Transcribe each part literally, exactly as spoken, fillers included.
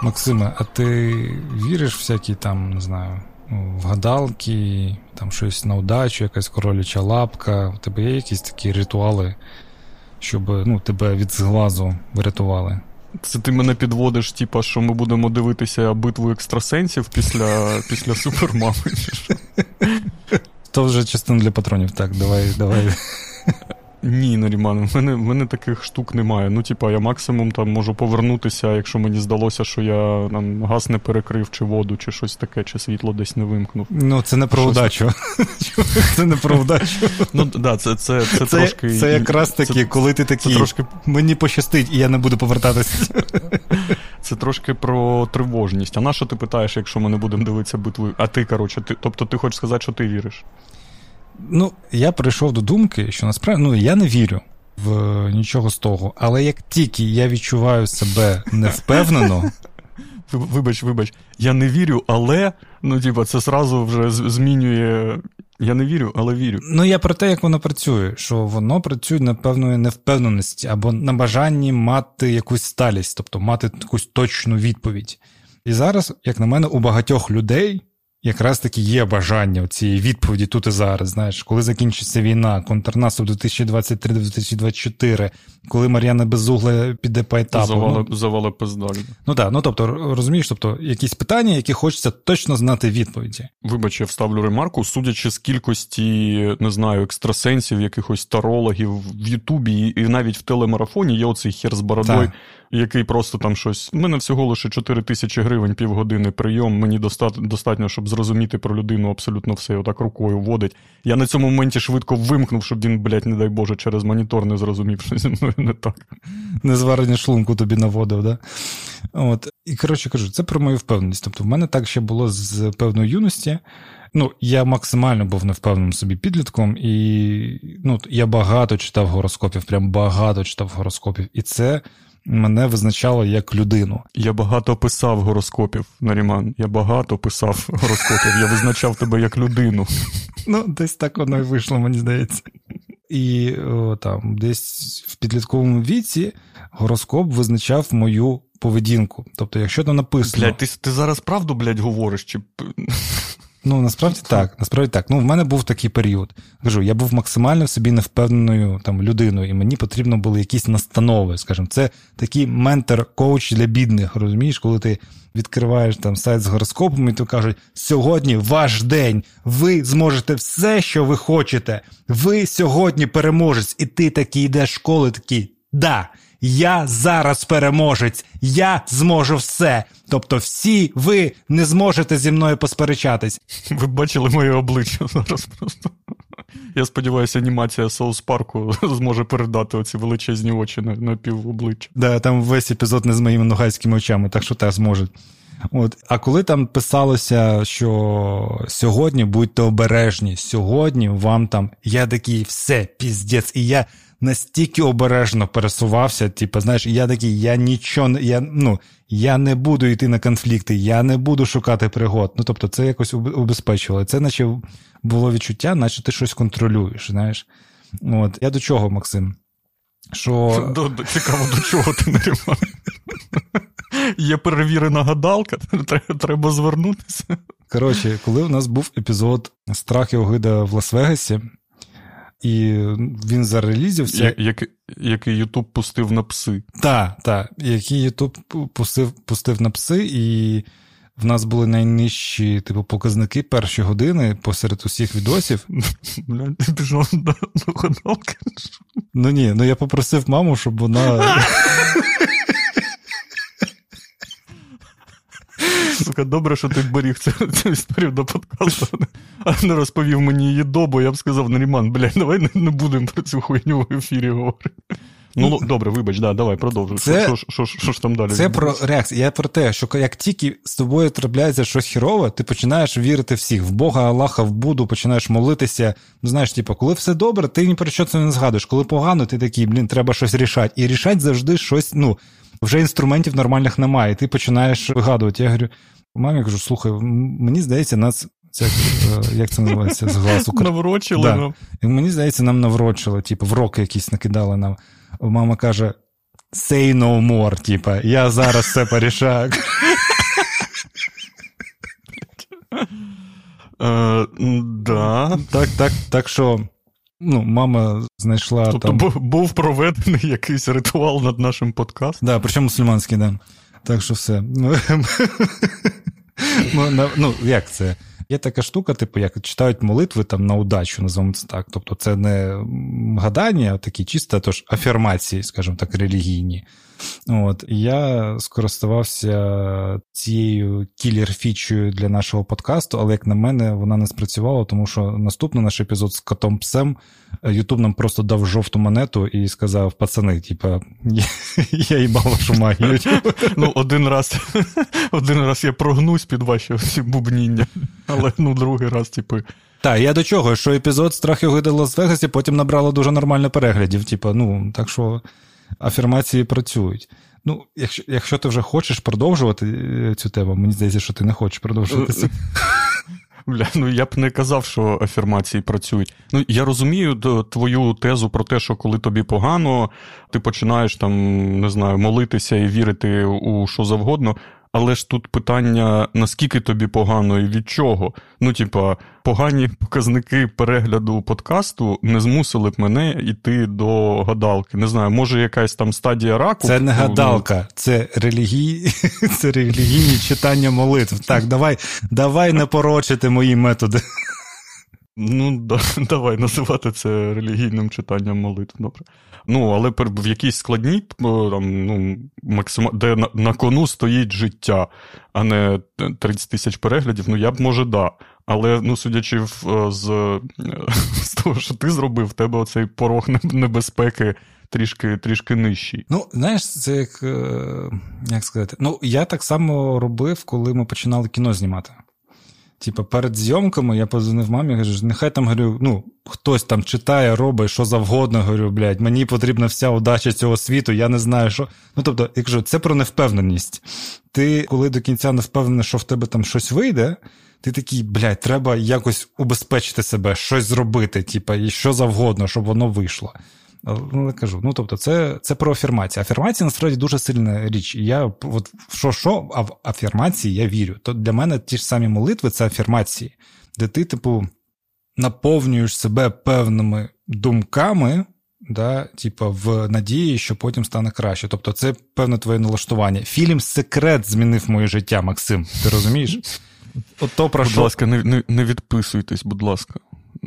Максиме, а ти віриш в всякі там, не знаю, в гадалки, там щось на удачу, якась короляча лапка? У тебе є якісь такі ритуали, щоб, ну, тебе від зглазу врятували? Це ти мене підводиш, типа, що ми будемо дивитися битву екстрасенсів після, після Супермами? То вже частина для патронів, так, давай, давай. Ні, Наріман, в мене, в мене таких штук немає. Ну, типа, я максимум там можу повернутися, якщо мені здалося, що я там газ не перекрив, чи воду, чи щось таке, чи світло десь не вимкнув. Ну, це не про щось... удачу. Це не про удачу. Ну, да, це, це, це, це трошки... Це якраз таки, це, коли ти такий, трошки... мені пощастить, і я не буду повертатися. Це трошки про тривожність. А на що ти питаєш, якщо ми не будемо дивитися битву? А ти, коротше, ти, тобто ти хочеш сказати, що ти віриш? Ну, я прийшов до думки, що насправді, ну, я не вірю в нічого з того, але як тільки я відчуваю себе невпевнено... Вибач, вибач, я не вірю, але, ну, типа, це зразу вже змінює... Я не вірю, але вірю. Ну, я про те, як воно працює, що воно працює на певної невпевненості або на бажанні мати якусь сталість, тобто мати якусь точну відповідь. І зараз, як на мене, у багатьох людей якраз таки є бажання цієї відповіді тут і зараз, знаєш, коли закінчиться війна, контрнаступ дві тисячі двадцять три - дві тисячі двадцять чотири, коли Мар'яна Безугла піде по етапу. Завали, ну, завали пиздалі. Ну так, ну тобто, розумієш, тобто, якісь питання, які хочеться точно знати відповіді. Вибач, я вставлю ремарку, судячи з кількості, не знаю, екстрасенсів, якихось тарологів в Ютубі і навіть в телемарафоні є оцей хер з бородою, так, який просто там щось, у мене всього лише чотири тисячі гривень, півгодини прийом, мені достатньо, достатньо, щоб зрозуміти про людину абсолютно все, отак рукою водить. Я на цьому моменті швидко вимкнув, щоб він, блядь, не дай Боже, через монітор не зрозумів, що зі мною не так. Незварення шлунку тобі наводив, да? От. І, коротше кажу, це про мою впевненість. Тобто в мене так ще було з певної юності. Ну, я максимально був невпевненим собі підлітком, і ну, я багато читав гороскопів, прям багато читав гороскопів. І це мене визначало як людину. Я багато писав гороскопів, Наріман. Я багато писав гороскопів. Я визначав тебе як людину. Ну, десь так воно і вийшло, мені здається. І о, там, десь в підлітковому віці гороскоп визначав мою поведінку. Тобто, якщо там написано... Блядь, ти, ти зараз правду, блядь, говориш? Чи... Ну, насправді так, насправді так. Ну, в мене був такий період. Кажу, я був максимально в собі невпевненою там людиною, і мені потрібно були якісь настанови, скажімо. Це такий ментор-коуч для бідних, розумієш, коли ти відкриваєш там сайт з гороскопом, і то кажуть, сьогодні ваш день, ви зможете все, що ви хочете, ви сьогодні переможець, і ти такий йдеш з школи, такий, да, я зараз переможець, я зможу все. Тобто всі ви не зможете зі мною посперечатись. Ви бачили моє обличчя зараз просто. Я сподіваюся, анімація Соус Парку зможе передати оці величезні очі на, на пів обличчя. Да, там весь епізод не з моїми ногайськими очами, так що теж зможуть. От. А коли там писалося, що сьогодні будьте обережні, сьогодні вам там, я такий, все, піздець, і я настільки обережно пересувався, типу, знаєш, я такий, я нічого, я, ну, я не буду йти на конфлікти, я не буду шукати пригод. Ну, тобто, це якось убезпечувало. Це наче було відчуття, наче ти щось контролюєш, знаєш. От. Я до чого, Максим? Що... До, до, цікаво, до чого ти не римав? Є перевірена гадалка, треба звернутися. Коротше, коли у нас був епізод «Страх і огида» в Лас-Вегасі, і він зарелізився... Я, як, який Ютуб пустив на пси. Так, так, який Ютуб пустив, пустив на пси, і в нас були найнижчі типу, показники перші години посеред усіх відосів. Бля, ти пішов до, до гадалки? Ну ні, ну я попросив маму, щоб вона... Сука, добре, що ти беріг цю, цю історію до подкасту, а не розповів мені її добу, я б сказав, Наріман, блядь, давай не, не будемо про цю хуйню в ефірі говорити. Ну, добре, вибач, да, давай, продовжуй. Це, що, що, що, що ж там далі? Це про реакцію. Я про те, що як тільки з тобою трапляється щось хірове, ти починаєш вірити всіх. В Бога, Аллаха, в Будду, починаєш молитися. Ну, знаєш, типу, коли все добре, ти ні про що це не згадуєш. Коли погано, ти такий, блін, треба щось рішати. І рішати завжди щось, ну, вже інструментів нормальних немає. І ти починаєш вигадувати. Я говорю, мамі кажу, слухай, мені здається, нас... Це, як це називається? З гласу. Наврочили да. нам. Мені здається, нам наврочили, типу, вроки якісь накидали нам. Мама каже, say no more, типа, я зараз все порішаю. Е, да. Так, так, так що, ну, мама знайшла тобто там... Тобто був проведений якийсь ритуал над нашим подкастом? Да, причому мусульманський, да. Так що все. Ну, як це? Є така штука, типу, як читають молитви там на удачу, називаємо це так. Тобто це не гадання, а такі чисто тож афірмації, скажімо так, релігійні. От, і я скористувався цією кілер-фічею для нашого подкасту, але, як на мене, вона не спрацювала, тому що наступний наш епізод з котом Псем Ютуб нам просто дав жовту монету і сказав: пацани, типа, я їбав вашу магію. Ну, один раз, один раз я прогнусь під ваші всі бубніння, але, ну, другий раз, типу... Так, я до чого, що епізод «Страхи гиди Лас-Вегасі» потім набрало дуже нормально переглядів, типа, ну, так що... Афірмації працюють. Ну, якщо, якщо ти вже хочеш продовжувати цю тему, мені здається, що ти не хочеш продовжувати цю. Бля, ну я б не казав, що афірмації працюють. Ну, я розумію твою тезу про те, що коли тобі погано, ти починаєш там, не знаю, молитися і вірити у що завгодно, але ж тут питання, наскільки тобі погано і від чого. Ну, типа, погані показники перегляду подкасту не змусили б мене йти до гадалки. Не знаю, може якась там стадія раку. Це не гадалка, це релігій... це релігійні читання молитв. Так, давай, давай не порочити мої методи. Ну, да, давай називати це релігійним читанням молитв, добре. Ну, але в якійсь складній, там, ну, максим... де на, на кону стоїть життя, а не тридцять тисяч переглядів, ну, я б, може, да. Але, ну, судячи в, з, з того, що ти зробив, в тебе оцей порог небезпеки трішки, трішки нижчий. Ну, знаєш, це як, як сказати, ну, я так само робив, коли ми починали кіно знімати. Типа, перед зйомками я позвонив мамі, кажу, нехай там, говорю, ну, хтось там читає, робить, що завгодно, говорю, блядь, мені потрібна вся удача цього світу, я не знаю, що... Ну, тобто, я кажу, це про невпевненість. Ти, коли до кінця не впевнений, що в тебе там щось вийде, ти такий, блядь, треба якось убезпечити себе, щось зробити, типа, і що завгодно, щоб воно вийшло. Ну, я кажу, ну, тобто, це, це про афірмації. Афірмації, насправді, дуже сильна річ. І я, от, що-що, а в афірмації я вірю. То для мене ті ж самі молитви – це афірмації, де ти, типу, наповнюєш себе певними думками, да, типу, в надії, що потім стане краще. Тобто, це певне твоє налаштування. Фільм «Секрет» змінив моє життя, Максим. Ти розумієш? От то, про будь що... ласка, не, не, не відписуйтесь, будь ласка.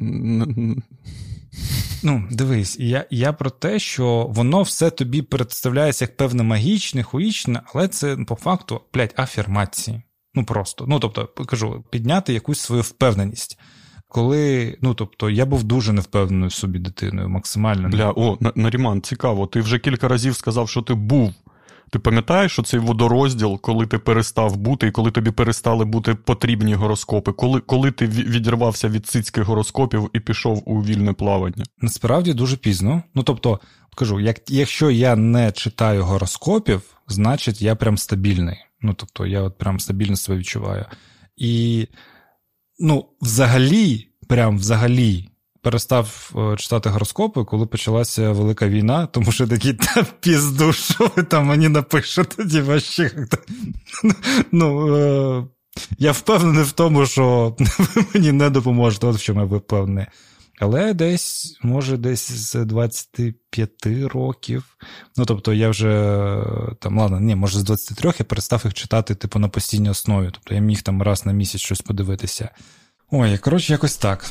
Ну, дивись, я, я про те, що воно все тобі представляється як певне магічне, хуїчне, але це, по факту, блядь, афірмації. Ну, просто. Ну, тобто, кажу, підняти якусь свою впевненість. Коли, ну, тобто, я був дуже невпевненою в собі дитиною, максимально. Бля, о, Наріман, цікаво, ти вже кілька разів сказав, що ти був. Ти пам'ятаєш, що цей водорозділ, коли ти перестав бути, і коли тобі перестали бути потрібні гороскопи? Коли, коли ти відірвався від цицьких гороскопів і пішов у вільне плавання? Насправді дуже пізно. Ну, тобто, кажу, як, якщо я не читаю гороскопів, значить я прям стабільний. Ну, тобто, я от прям стабільно себе відчуваю. І, ну, взагалі, прям взагалі, перестав читати гороскопи, коли почалася Велика війна, тому що такі, та пізду, що ви там мені напишете, ті ваші. Ну, е- я впевнений в тому, що ви мені не допоможете, от в чому я впевнений. Але десь, може, десь з двадцяти п'яти років, ну, тобто я вже, там, ладно, ні, може, з двадцяти трьох я перестав їх читати, типу, на постійній основі. Тобто я міг там раз на місяць щось подивитися. Ой, коротше, якось так.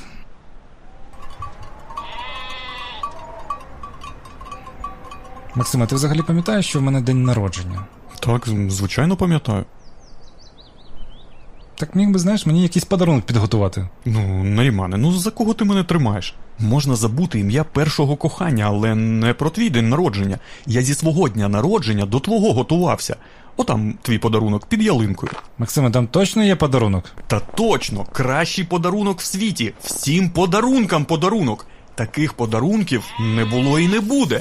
Максима, ти взагалі пам'ятаєш, що в мене день народження? Так, звичайно пам'ятаю. Так міг би, знаєш, мені якийсь подарунок підготувати. Ну, Нарімане, ну за кого ти мене тримаєш? Можна забути ім'я першого кохання, але не про твій день народження. Я зі свого дня народження до твого готувався. Отам твій подарунок під ялинкою. Максиме, там точно є подарунок? Та точно, кращий подарунок в світі. Всім подарункам подарунок. Таких подарунків не було і не буде.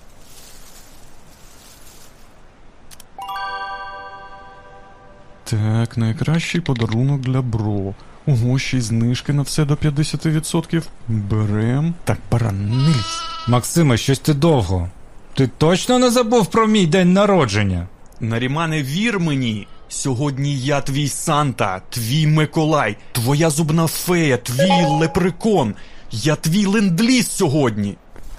Так, найкращий подарунок для бро. Ого, ще й знижки на все до п'ятдесят відсотків. Берем. Так, баран, не лізь. Максиме, щось ти довго. Ти точно не забув про мій день народження? Нарімане, вір мені. Сьогодні я твій Санта, твій Миколай, твоя зубна фея, твій лепрекон. Я твій ленд-ліз сьогодні.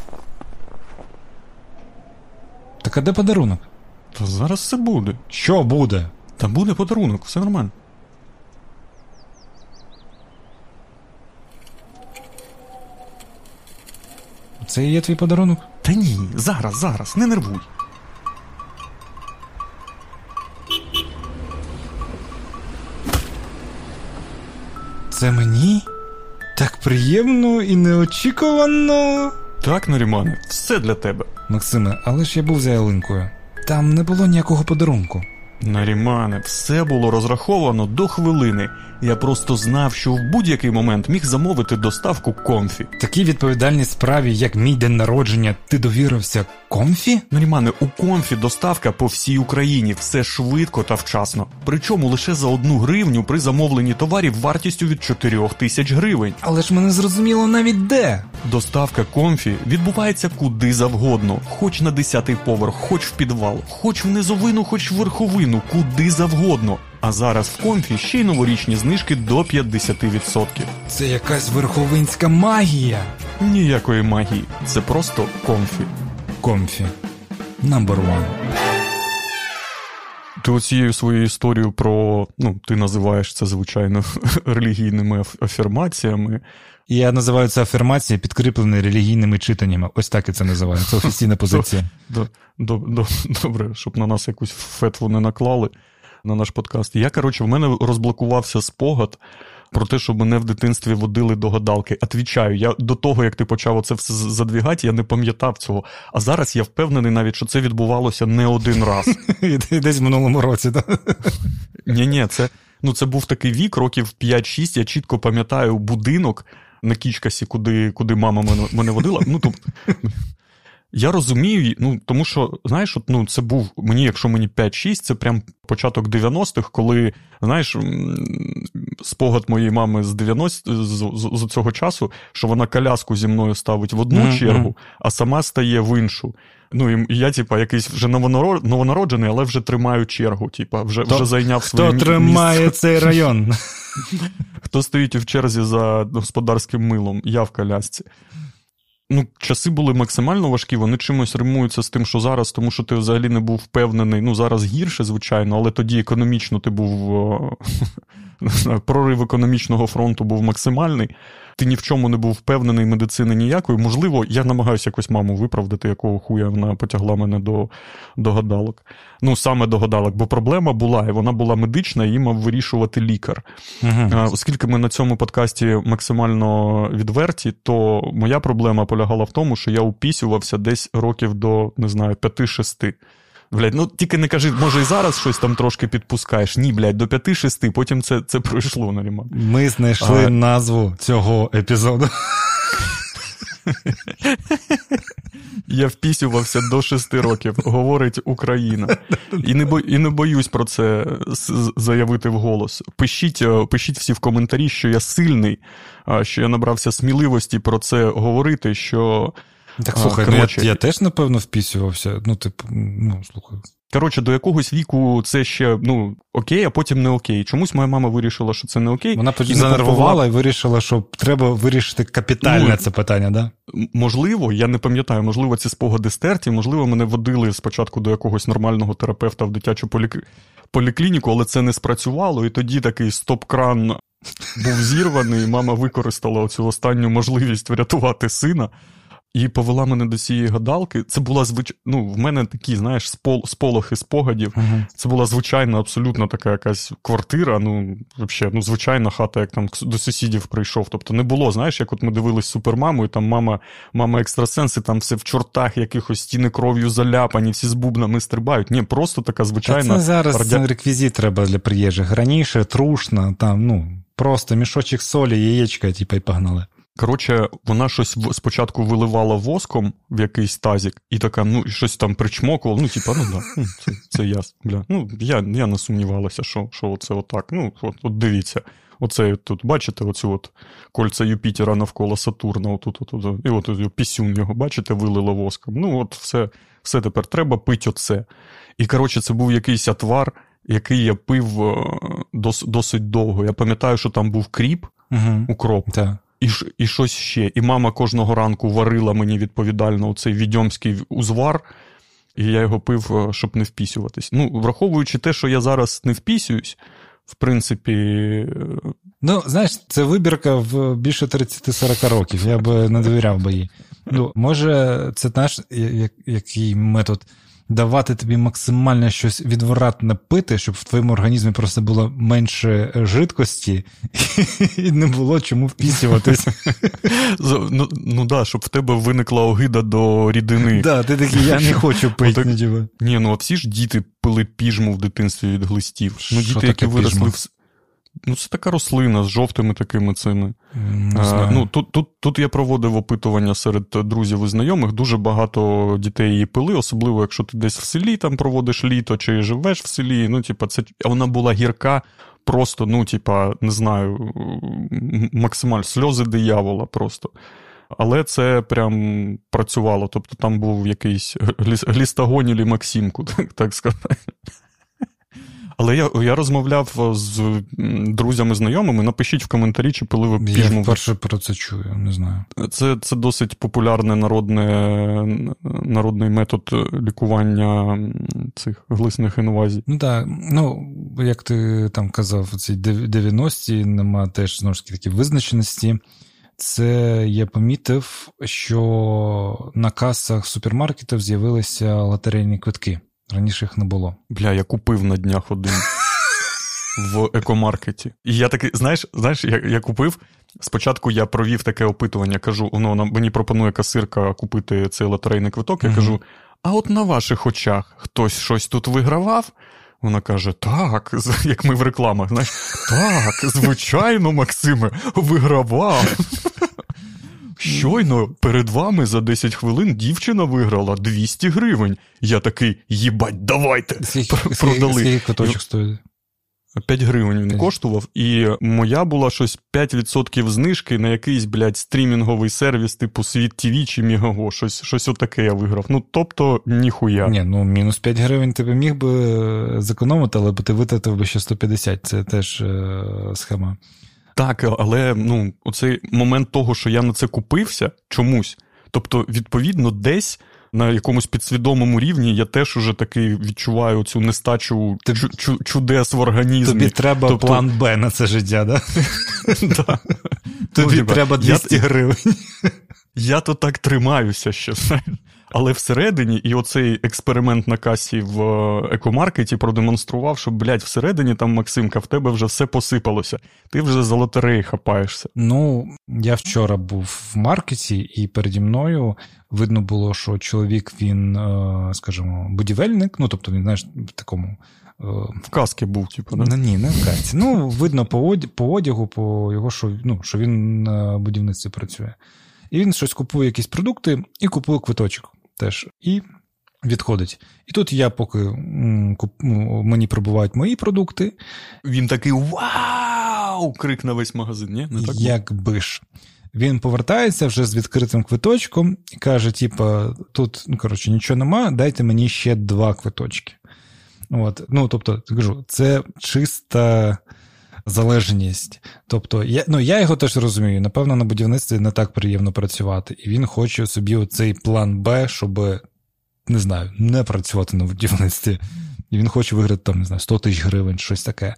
Так а де подарунок? Та зараз все буде. Що буде? Та буде подарунок, все нормально. Це і є твій подарунок? Та ні, зараз, зараз, не нервуй. Це мені? Так приємно і неочікувано. Так, Нарімане, все для тебе. Максиме, але ж я був за ялинкою. Там не було ніякого подарунку. Нарімане, все було розраховано до хвилини. Я просто знав, що в будь-який момент міг замовити доставку Комфі. Такій відповідальній справі, як мій день народження, ти довірився Комфі? Нарімане, у Комфі доставка по всій Україні, все швидко та вчасно. Причому лише за одну гривню при замовленні товарів вартістю від чотирьох тисяч гривень. Але ж мене зрозуміло навіть де. Доставка Комфі відбувається куди завгодно. Хоч на десятий поверх, хоч в підвал, хоч в низовину, хоч в верховину, куди завгодно. А зараз в Комфі ще й новорічні знижки до п'ятдесят відсотків. Це якась верховинська магія. Ніякої магії. Це просто Комфі. Комфі. Number one. Ти оцією своєю історією про, ну, ти називаєш це, звичайно, релігійними афірмаціями. Я називаю це афірмації, підкріплені релігійними читаннями. Ось так і це називаю. Це офіційна позиція. Добре, щоб на нас якусь фетву не наклали на наш подкаст. Я, коротше, в мене розблокувався спогад про те, що мене в дитинстві водили до гадалки. Отвічаю, я до того, як ти почав оце все задвігати, я не пам'ятав цього. А зараз я впевнений навіть, що це відбувалося не один раз. Десь в минулому році, так? Ні-ні, це, ну, це був такий вік, років п'ять-шість, я чітко пам'ятаю будинок на Кічкасі, куди, куди мама мене, мене водила. Ну, тобто, я розумію, ну, тому що, знаєш, от, ну, це був, мені, якщо мені п'ять-шість, це прям початок дев'яностих, коли, знаєш, спогад моєї мами з дев'яностих, з, з, з цього часу, що вона коляску зі мною ставить в одну mm-hmm. чергу, а сама стає в іншу. Ну, і я, типа, якийсь вже новонароджений, але вже тримаю чергу, типа, вже, вже зайняв своє місце. Хто тримає цей район? Хто стоїть в черзі за господарським милом? Я в колясці. Ну, часи були максимально важкі, вони чимось римуються з тим, що зараз, тому що ти взагалі не був впевнений, ну, зараз гірше, звичайно, але тоді економічно ти був, не знаю, прорив економічного фронту був максимальний, ти ні в чому не був впевнений, медицини ніякої. Можливо, я намагаюся якось маму виправдати, якого хуя вона потягла мене до, до гадалок. Ну, саме до гадалок, бо проблема була, і вона була медична, і її мав вирішувати лікар. Угу. А, оскільки ми на цьому подкасті максимально відверті, то моя проблема полягала в тому, що я упісювався десь років до, не знаю, п'яти-шести. Блядь, ну тільки не кажи, може і зараз щось там трошки підпускаєш. Ні, блядь, до п'яти-шести, потім це, це пройшло, Наріман. Ми знайшли а... назву цього епізоду. Я впісювався до шести років, говорить Україна. І не, бо, і не боюсь про це заявити вголос. Пишіть, пишіть всі в коментарі, що я сильний, що я набрався сміливості про це говорити, що... Так, слухай, а, коротше, ну я, я теж, напевно, впісювався. Ну, типу, ну, слухай. Коротше, до якогось віку це ще, ну, окей, а потім не окей. Чомусь моя мама вирішила, що це не окей. Вона занервувала і вирішила, що треба вирішити капітальне ну, це питання, да? Можливо, я не пам'ятаю, можливо, ці спогади стерті, можливо, мене водили спочатку до якогось нормального терапевта в дитячу полік... поліклініку, але це не спрацювало, і тоді такий стоп-кран був зірваний, і мама використала оцю останню можливість врятувати сина. І повела мене до цієї гадалки. Це була звичайна, ну, в мене такі, знаєш, спол... сполохи спогадів. Uh-huh. Це була звичайна, абсолютно така якась квартира, ну, взагалі, ну, звичайна хата, як там до сусідів прийшов. Тобто не було, знаєш, як от ми дивились Супермаму, і там мама, мама екстрасенс, і там все в чортах, якихось стіни кров'ю заляпані, всі з бубнами стрибають. Ні, просто така звичайна... Та це зараз радя... реквізит треба для приїжджих. Раніше трушно, там, ну, просто мішочок солі, яєчка, типу, і погнали. Коротше, вона щось спочатку виливала воском в якийсь тазик, і така, ну, щось там причмокувала, ну, типа, ну, да, це, це я, бля. Ну, я, я не сумнівалася, що, що оце отак. Ну, от, от дивіться, оце тут, бачите, оцю от кольця Юпітера навколо Сатурна, отут, от, от, і от, от пісюн його, бачите, вилило воском. Ну, от все, все тепер треба пить оце. І, коротше, це був якийсь отвар, який я пив дос, досить довго. Я пам'ятаю, що там був кріп, угу. укроп, так. І, і щось ще. І мама кожного ранку варила мені відповідально оцей відьомський узвар, і я його пив, щоб не впісюватись. Ну, враховуючи те, що я зараз не впісююсь, в принципі... Ну, знаєш, це вибірка в більше тридцять-сорок років, я б не довіряв би їй. Ну, може, це, знаєш, який метод давати тобі максимально щось відвратне пити, щоб в твоєму організмі просто було менше жидкості і не було чому впісюватись. Ну, ну да, щоб в тебе виникла огида до рідини. Да, ти такий, я не хочу пити нічого. Ні, ну а всі ж діти пили піжму в дитинстві від глистів. Ну, діти, які виросли в... Ну, це така рослина з жовтими такими цими. А, ну, тут, тут, тут я проводив опитування серед друзів і знайомих. Дуже багато дітей її пили, особливо, якщо ти десь в селі там проводиш літо, чи живеш в селі. Ну, типа, це... Вона була гірка, просто, ну, типа, не знаю, максимально сльози диявола просто. Але це прям працювало. Тобто там був якийсь глістагонілі Максимку, так, так сказати. Але я, я розмовляв з друзями, знайомими. Напишіть в коментарі, чи пили ви піжму. Я вперше про це чую, не знаю. Це, це досить популярний народне, народний метод лікування цих глисних інвазій. Ну так, ну, як ти там казав, ці дев'яності, нема теж, знову ж таки, визначеності. Це я помітив, що на касах супермаркетів з'явилися лотерейні квитки. Раніше їх не було. Бля, я купив на днях один в екомаркеті. І я такий, знаєш, знаєш, я, я купив, спочатку я провів таке опитування, кажу, ну, мені пропонує касирка купити цей лотерейний квиток, я mm-hmm. кажу, а от на ваших очах хтось щось тут вигравав? Вона каже, так, як ми в рекламах, знаєш, так, звичайно, Максиме, вигравав. Щойно перед вами за десять хвилин дівчина виграла двісті гривень. Я такий, їбать, давайте, скільки, продали. Скільки квиточок стоїть? п'ять гривень він коштував, і моя була щось п'ять відсотків знижки на якийсь, блядь, стрімінговий сервіс типу Світ ТВ чи Мегаго, щось, щось отаке я виграв. Ну, тобто, ніхуя. Ні, ну, мінус п'ять гривень ти б міг би зекономити, але б ти витратив би ще сто п'ятдесят, це теж е- схема. Так, але, ну, оцей момент того, що я на це купився чомусь, тобто, відповідно, десь на якомусь підсвідомому рівні я теж уже таки відчуваю цю нестачу Тобі, чу- чу- чудес в організмі. Тобі треба тобто... план Б на це життя, да? Так? Тобі треба двісті гривень. Я то так тримаюся ще, знаєш. Але всередині, і оцей експеримент на касі в екомаркеті продемонстрував, що, блядь, всередині там, Максимка, в тебе вже все посипалося. Ти вже за лотереї хапаєшся. Ну, я вчора був в маркеті, і переді мною видно було, що чоловік, він, скажімо, будівельник, ну, тобто він, знаєш, в такому... В касці був, типу, да? Ні, не в касці. Ну, видно по, одяг, по одягу, по його, що, ну, що він на будівництві працює. І він щось купує, якісь продукти, і купує квиточок теж. І відходить. І тут я, поки м, куп, мені прибувають мої продукти. Він такий «Вау!» крик на весь магазин, ні? Не так? Якби ж. Він повертається вже з відкритим квиточком і каже, типа, тут, ну, коротше, нічого нема, дайте мені ще два квиточки. От. Ну, тобто, кажу, це чиста залежність. Тобто, я, ну, я його теж розумію. Напевно, на будівництві не так приємно працювати. І він хоче собі оцей план Б, щоб, не знаю, не працювати на будівництві. І він хоче виграти, там, не знаю, сто тисяч гривень, щось таке.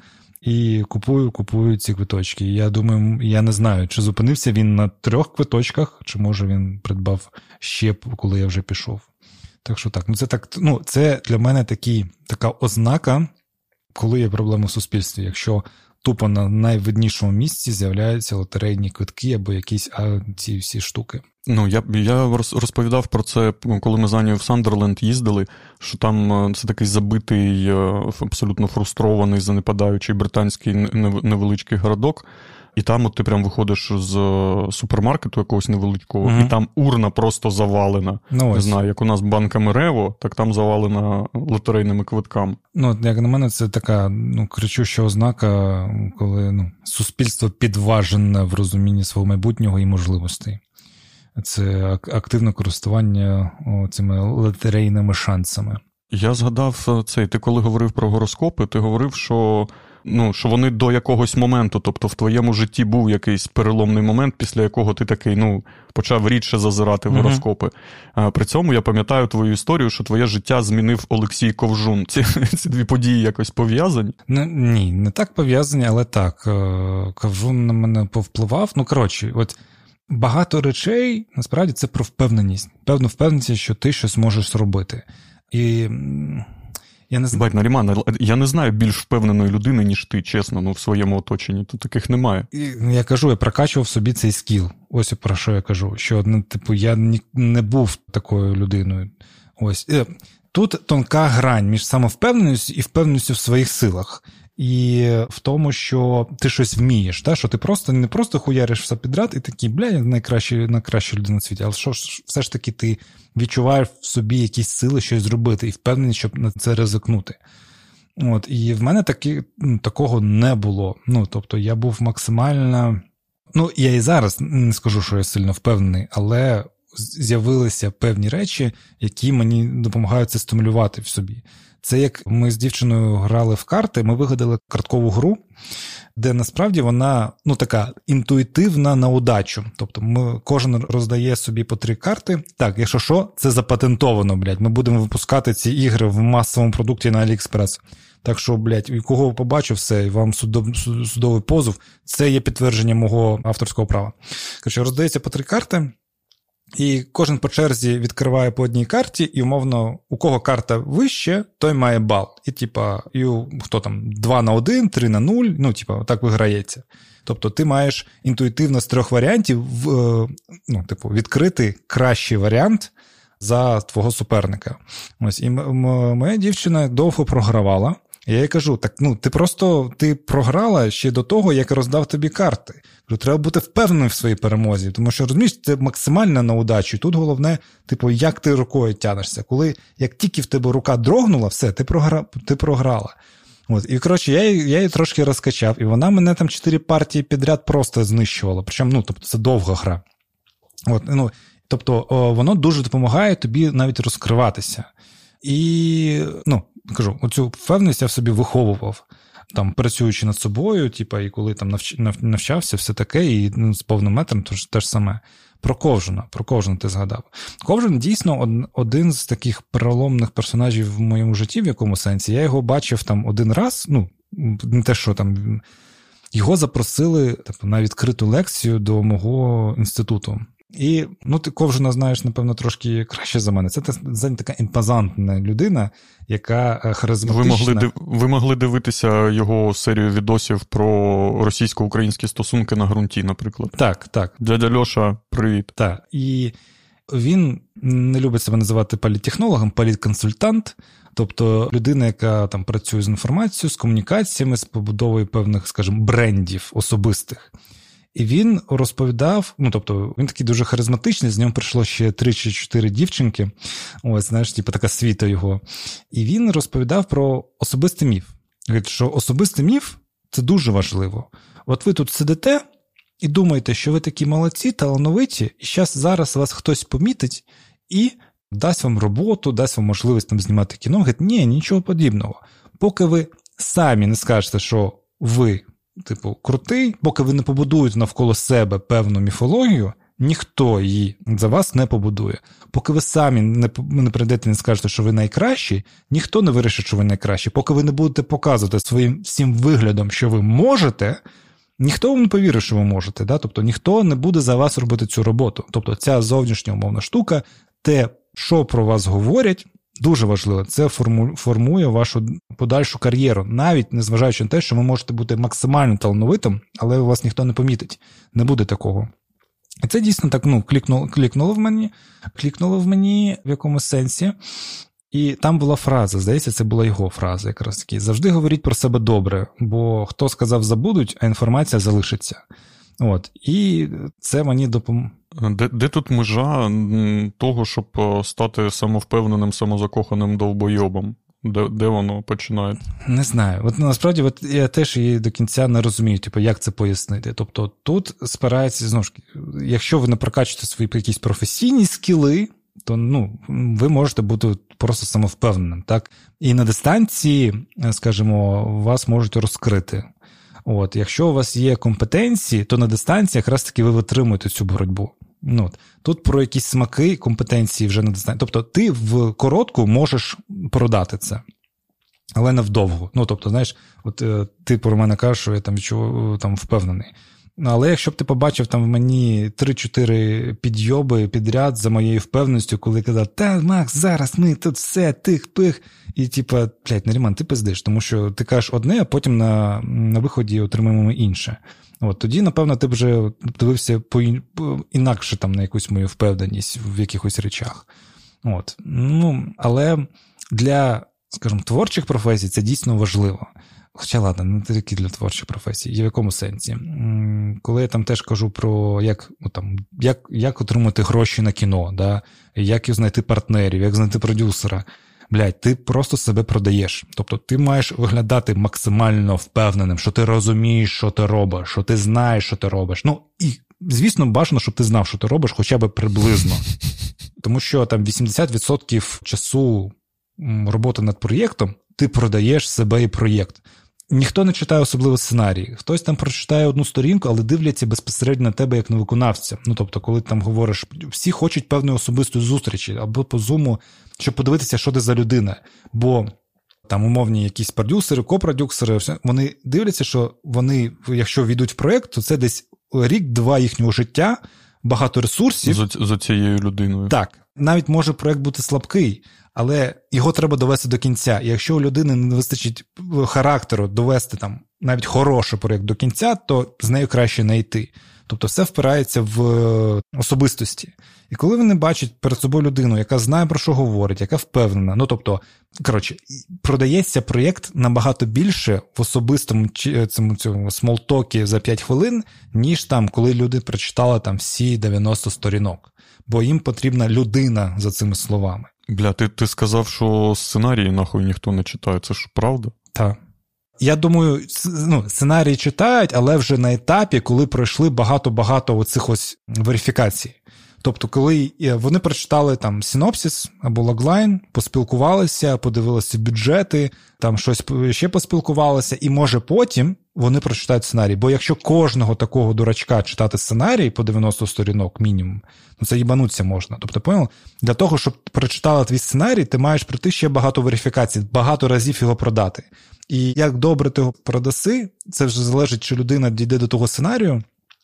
І купую, купую ці квиточки. І я думаю, я не знаю, чи зупинився він на трьох квиточках, чи, може, він придбав ще, коли я вже пішов. Так що так, ну це так, ну це для мене такі, така ознака, коли є проблема в суспільстві. Якщо тупо на найвиднішому місці з'являються лотерейні квитки або якісь а, ці всі штуки. Ну, я, я розповідав про це, коли ми з Анією в Сандерленд їздили, що там це такий забитий, абсолютно фрустрований, занепадаючий британський невеличкий городок. І там от ти прям виходиш з супермаркету якогось невеличкого, угу. І там урна просто завалена. Ну, не знаю, як у нас банками Рево, так там завалена лотерейними квитками. Ну, як на мене, це така, ну, кричуща ознака, коли, ну, суспільство підважене в розумінні свого майбутнього і можливостей. Це активне користування цими лотерейними шансами. Я згадав цей, ти коли говорив про гороскопи, ти говорив, що, ну, що вони до якогось моменту, тобто в твоєму житті був якийсь переломний момент, після якого ти такий, ну, почав рідше зазирати в гороскопи. Uh-huh. А при цьому я пам'ятаю твою історію, що твоє життя змінив Олексій Ковжун. Ці, ці дві події якось пов'язані? Не, ні, не так пов'язані, але так. Ковжун на мене повпливав. Ну, коротше, от багато речей, насправді, це про впевненість. Певну впевненість, що ти щось можеш зробити. І я не знаю. Бать, Наріман, я не знаю більш впевненої людини, ніж ти, чесно, ну в своєму оточенні. Тут таких немає. І я кажу, я прокачував собі цей скіл. Ось про що я кажу. Що, ну, типу, я не був такою людиною. Ось. Тут тонка грань між самовпевненістю і впевненістю в своїх силах. І в тому, що ти щось вмієш, та? Що ти просто не просто хуяриш все підряд і такий, бля, я найкраща, найкраща людина на світі, але що ж, все ж таки ти відчуваєш в собі якісь сили щось зробити і впевнений, щоб на це ризикнути. От, і в мене таки, ну, такого не було. Ну, тобто я був максимально... Ну, я і зараз не скажу, що я сильно впевнений, але з'явилися певні речі, які мені допомагають це стимулювати в собі. Це як ми з дівчиною грали в карти, ми вигадали карткову гру, де насправді вона, ну, така інтуїтивна на удачу. Тобто ми, кожен роздає собі по три карти. Так, якщо що, це запатентовано, блядь. Ми будемо випускати ці ігри в масовому продукті на AliExpress. Так що, блядь, і кого побачив все, і вам судов, судовий позов, це є підтвердження мого авторського права. Короче, роздається по три карти, і кожен по черзі відкриває по одній карті, і, умовно, у кого карта вище, той має бал. І, типа, і хто там, два на один, три на нуль, ну, типа, так виграється. Тобто ти маєш інтуїтивно з трьох варіантів, ну, типу, відкрити кращий варіант за твого суперника. Ось, і моя дівчина довго програвала. Я їй кажу, так, ну, ти просто, ти програла ще до того, як роздав тобі карти. Кажу, треба бути впевненим в своїй перемозі, тому що, розумієш, це максимально на удачу. І тут головне, типу, як ти рукою тянешся. Коли, як тільки в тебе рука дрогнула, все, ти, програ... ти програла. От, і, коротше, я, я її трошки розкачав, і вона мене там чотири партії підряд просто знищувала. Причому, ну, тобто, це довга гра. От, ну, тобто, о, воно дуже допомагає тобі навіть розкриватися. І, ну, кажу, оцю впевненість я в собі виховував, там, працюючи над собою, типа, і коли там навч... навчався, все таке, і, ну, з повним метром то ж, те ж саме. Про Ковжуна, про Ковжуна ти згадав. Ковжун дійсно один з таких переломних персонажів в моєму житті, в якому сенсі. Я його бачив там один раз, ну, не те, що там, його запросили типу, на відкриту лекцію до мого інституту. І, ну, ти Ковжуна знаєш, напевно, трошки краще за мене. Це така імпозантна людина, яка харизматична. Ви могли, див... Ви могли дивитися його серію відосів про російсько-українські стосунки на ґрунті, наприклад. Так, так. Дядя Льоша, привіт. Так, і він не любить себе називати політтехнологом, політконсультант, тобто людина, яка там працює з інформацією, з комунікаціями, з побудовою певних, скажімо, брендів особистих. І він розповідав, ну, тобто, він такий дуже харизматичний, з ним прийшло ще три чи чотири дівчинки, ось, знаєш, типу така світа його. І він розповідав про особистий міф. Говорить, що особистий міф – це дуже важливо. От ви тут сидите і думаєте, що ви такі молодці, талановиті, і зараз, зараз вас хтось помітить і дасть вам роботу, дасть вам можливість там знімати кіно. Говорить, ні, нічого подібного. Поки ви самі не скажете, що ви типу, крутий, поки ви не побудуєте навколо себе певну міфологію, ніхто її за вас не побудує. Поки ви самі не, не прийдете і не скажете, що ви найкращі, ніхто не вирішить, що ви найкращі. Поки ви не будете показувати своїм всім виглядом, що ви можете, ніхто вам не повірить, що ви можете. Да? Тобто ніхто не буде за вас робити цю роботу. Тобто ця зовнішня умовна штука, те, що про вас говорять, дуже важливо. Це формує вашу подальшу кар'єру. Навіть незважаючи на те, що ви можете бути максимально талановитим, але вас ніхто не помітить. Не буде такого. І це дійсно так, ну, клікнуло, клікнуло в мені, клікнуло в мені в якомусь сенсі. І там була фраза, здається, це була його фраза якраз таки. Завжди говоріть про себе добре, бо хто сказав забудуть, а інформація залишиться. От. І це мені допомогло. Де, де тут межа того, щоб стати самовпевненим, самозакоханим довбойобом? Де, де воно починає? Не знаю. От насправді от я теж її до кінця не розумію, типу, як це пояснити. Тобто тут спирається, знову ж, якщо ви не прокачуєте свої якісь професійні скіли, то ну, ви можете бути просто самовпевненим, так? І на дистанції, скажімо, вас можуть розкрити. От, якщо у вас є компетенції, то на дистанції якраз таки ви витримуєте цю боротьбу. Ну, от. Тут про якісь смаки, компетенції вже на дистанції. Тобто ти в коротку можеш продати це, але не вдовго. Ну, тобто, знаєш, от ти про мене кажеш, що я там, відчув, там впевнений. Але якщо б ти побачив там в мені три-чотири підйоби підряд за моєю впевненістю, коли казав, та, Макс, зараз ми тут все, тих-пих, і типа, блядь, Наріман, ти пиздиш, тому що ти кажеш одне, а потім на, на виході отримаємо інше. От, тоді, напевно, ти б вже дивився по, по, інакше там на якусь мою впевненість в якихось речах. От. Ну, але для, скажімо, творчих професій це дійсно важливо. Хоча, ладно, не тільки для творчих професій. І в якому сенсі? Коли я там теж кажу про як, ну, там, як, як отримати гроші на кіно, да? Як знайти партнерів, як знайти продюсера. Блядь, ти просто себе продаєш. Тобто ти маєш виглядати максимально впевненим, що ти розумієш, що ти робиш, що ти знаєш, що ти робиш. Ну, і, звісно, бажано, щоб ти знав, що ти робиш, хоча б приблизно. Тому що там вісімдесят відсотків часу роботи над проєктом ти продаєш себе і проєкт. Ніхто не читає особливо сценарії. Хтось там прочитає одну сторінку, але дивляться безпосередньо на тебе як на виконавця. Ну, тобто, коли там говориш, всі хочуть певної особистої зустрічі або по зуму, щоб подивитися, що ти за людина. Бо там умовні якісь продюсери, копродюсери, вони дивляться, що вони, якщо війдуть в проєкт, то це десь рік-два їхнього життя, багато ресурсів. За, за цією людиною. Так. Навіть може проєкт бути слабкий, але його треба довести до кінця. І якщо у людини не вистачить характеру довести там навіть хороший проєкт до кінця, то з нею краще не йти. Тобто все впирається в особистості. І коли вони бачать перед собою людину, яка знає, про що говорить, яка впевнена, ну тобто, коротше, продається проєкт набагато більше в особистому цьому, цьому смолтокі за п'ять хвилин, ніж там, коли люди прочитали там всі дев'яносто сторінок. Бо їм потрібна людина за цими словами. Бля, ти, ти сказав, що сценарії нахуй ніхто не читає, це ж правда? Так. Я думаю, ну, сценарії читають, але вже на етапі, коли пройшли багато-багато оцих ось верифікацій. Тобто, коли вони прочитали там синопсис або логлайн, поспілкувалися, подивилися бюджети, там щось ще поспілкувалися, і може потім вони прочитають сценарій. Бо якщо кожного такого дурачка читати сценарій по дев'яносто сторінок мінімум, ну це їбануться можна. Тобто, понял? Для того, щоб прочитали твій сценарій, ти маєш пройти ще багато верифікацій, багато разів його продати. І як добре ти його продаси, це вже залежить, чи людина дійде до того сценарію,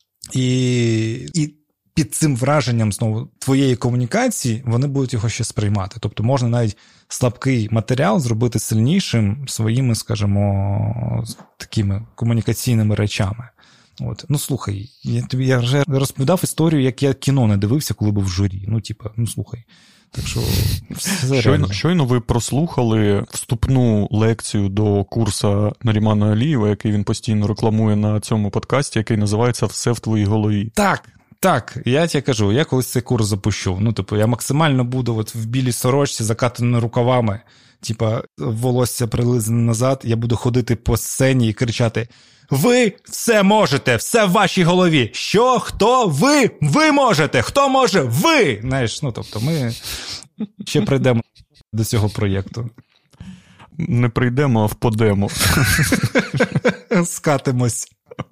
і, і під цим враженням знову твоєї комунікації вони будуть його ще сприймати. Тобто можна навіть слабкий матеріал зробити сильнішим своїми, скажімо, такими комунікаційними речами. От. Ну, слухай, я тобі я вже розповідав історію, як я кіно не дивився, коли був в журі. Ну, типа, ну, слухай. Так що, щойно, щойно ви прослухали вступну лекцію до курсу Нарімана Алієва, який він постійно рекламує на цьому подкасті, який називається «Все в твоїй голові». Так, так, я тебе кажу, я колись цей курс запущу. Ну, типу, я максимально буду от в білій сорочці, закатаними рукавами, типа, волосся прилизане назад, я буду ходити по сцені і кричати: ви все можете, все в вашій голові. Що? Хто? Ви? Ви можете. Хто може? Ви! Знаєш, ну, тобто, ми ще прийдемо до цього проєкту. Не прийдемо, а впадемо. Скатимось.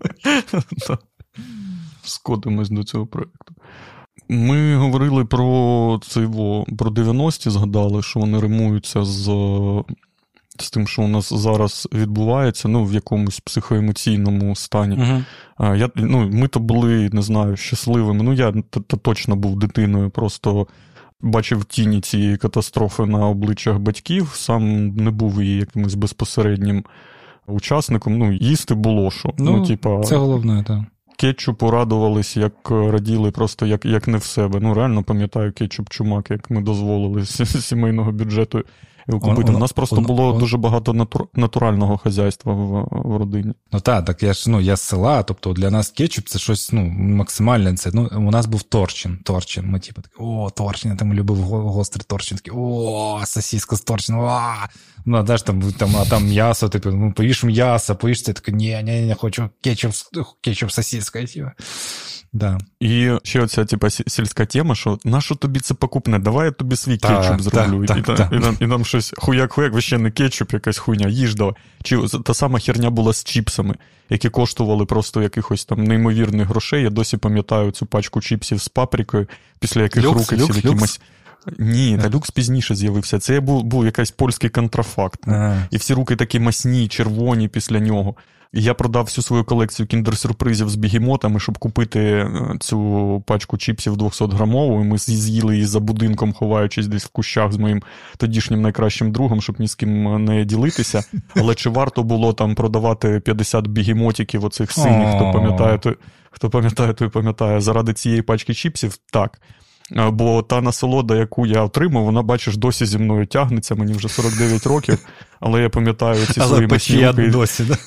Скотимось до цього проєкту. Ми говорили про цього, про дев'яності, згадали, що вони римуються з... з тим, що у нас зараз відбувається, ну, в якомусь психоемоційному стані. Uh-huh. А, я, ну, ми то були, не знаю, щасливими. Ну, я то, то точно був дитиною, просто бачив тіні цієї катастрофи на обличчях батьків, сам не був її якимось безпосереднім учасником. Ну, їсти було що. Ну, ну типа, це головне, так. Кетчупу радувались, як раділи, просто як, як не в себе. Ну, реально пам'ятаю кетчуп-чумак, як ми дозволили з сімейного бюджету і купити. У нас просто он, було он, дуже багато натур, натурального хазяйства в, в родині. Ну так, так я ж, ну, я з села, тобто для нас кетчуп це щось, ну, максимальне. Це, ну, у нас був торчин, торчин. Ми типу такі, о, торчин, я там любив гострий торчин, такі, о, сосиска з торчин, о, ну, а далі там, там, а там м'ясо, типу, ну, поїш м'ясо, поїш це, таке, ні, ні, не хочу кетчуп, кетчуп з сосискою, типу. Да. І ще оця, типа, сільська тема, що нащо тобі це покупне, давай я тобі свій та, кетчуп зроблю. Та, і, та, та, та. І, там, і там щось хуяк-хуяк, ще не кетчуп, якась хуйня, їж давай. Чи та сама херня була з чіпсами, які коштували просто якихось там неймовірних грошей. Я досі пам'ятаю цю пачку чіпсів з паприкою, після яких люкс, руки люкс, всі такі мась... Ні, та люкс пізніше з'явився. Це був, був якийсь польський контрафакт. Ага. І всі руки такі масні, червоні після нього. І я продав всю свою колекцію кіндер-сюрпризів з бігемотами, щоб купити цю пачку чіпсів двохсотграмову, і ми з'їли її за будинком, ховаючись десь в кущах з моїм тодішнім найкращим другом, щоб ні з ким не ділитися. Але чи варто було там продавати п'ятдесят бігемотиків оцих синіх, хто пам'ятає, той, хто пам'ятає, той пам'ятає, заради цієї пачки чіпсів? Так. Бо та насолода, яку я отримав, вона, бачиш, досі зі мною тягнеться, мені вже сорок дев'ять років, але я пам'ятаю ці свої масілки. Досі, да?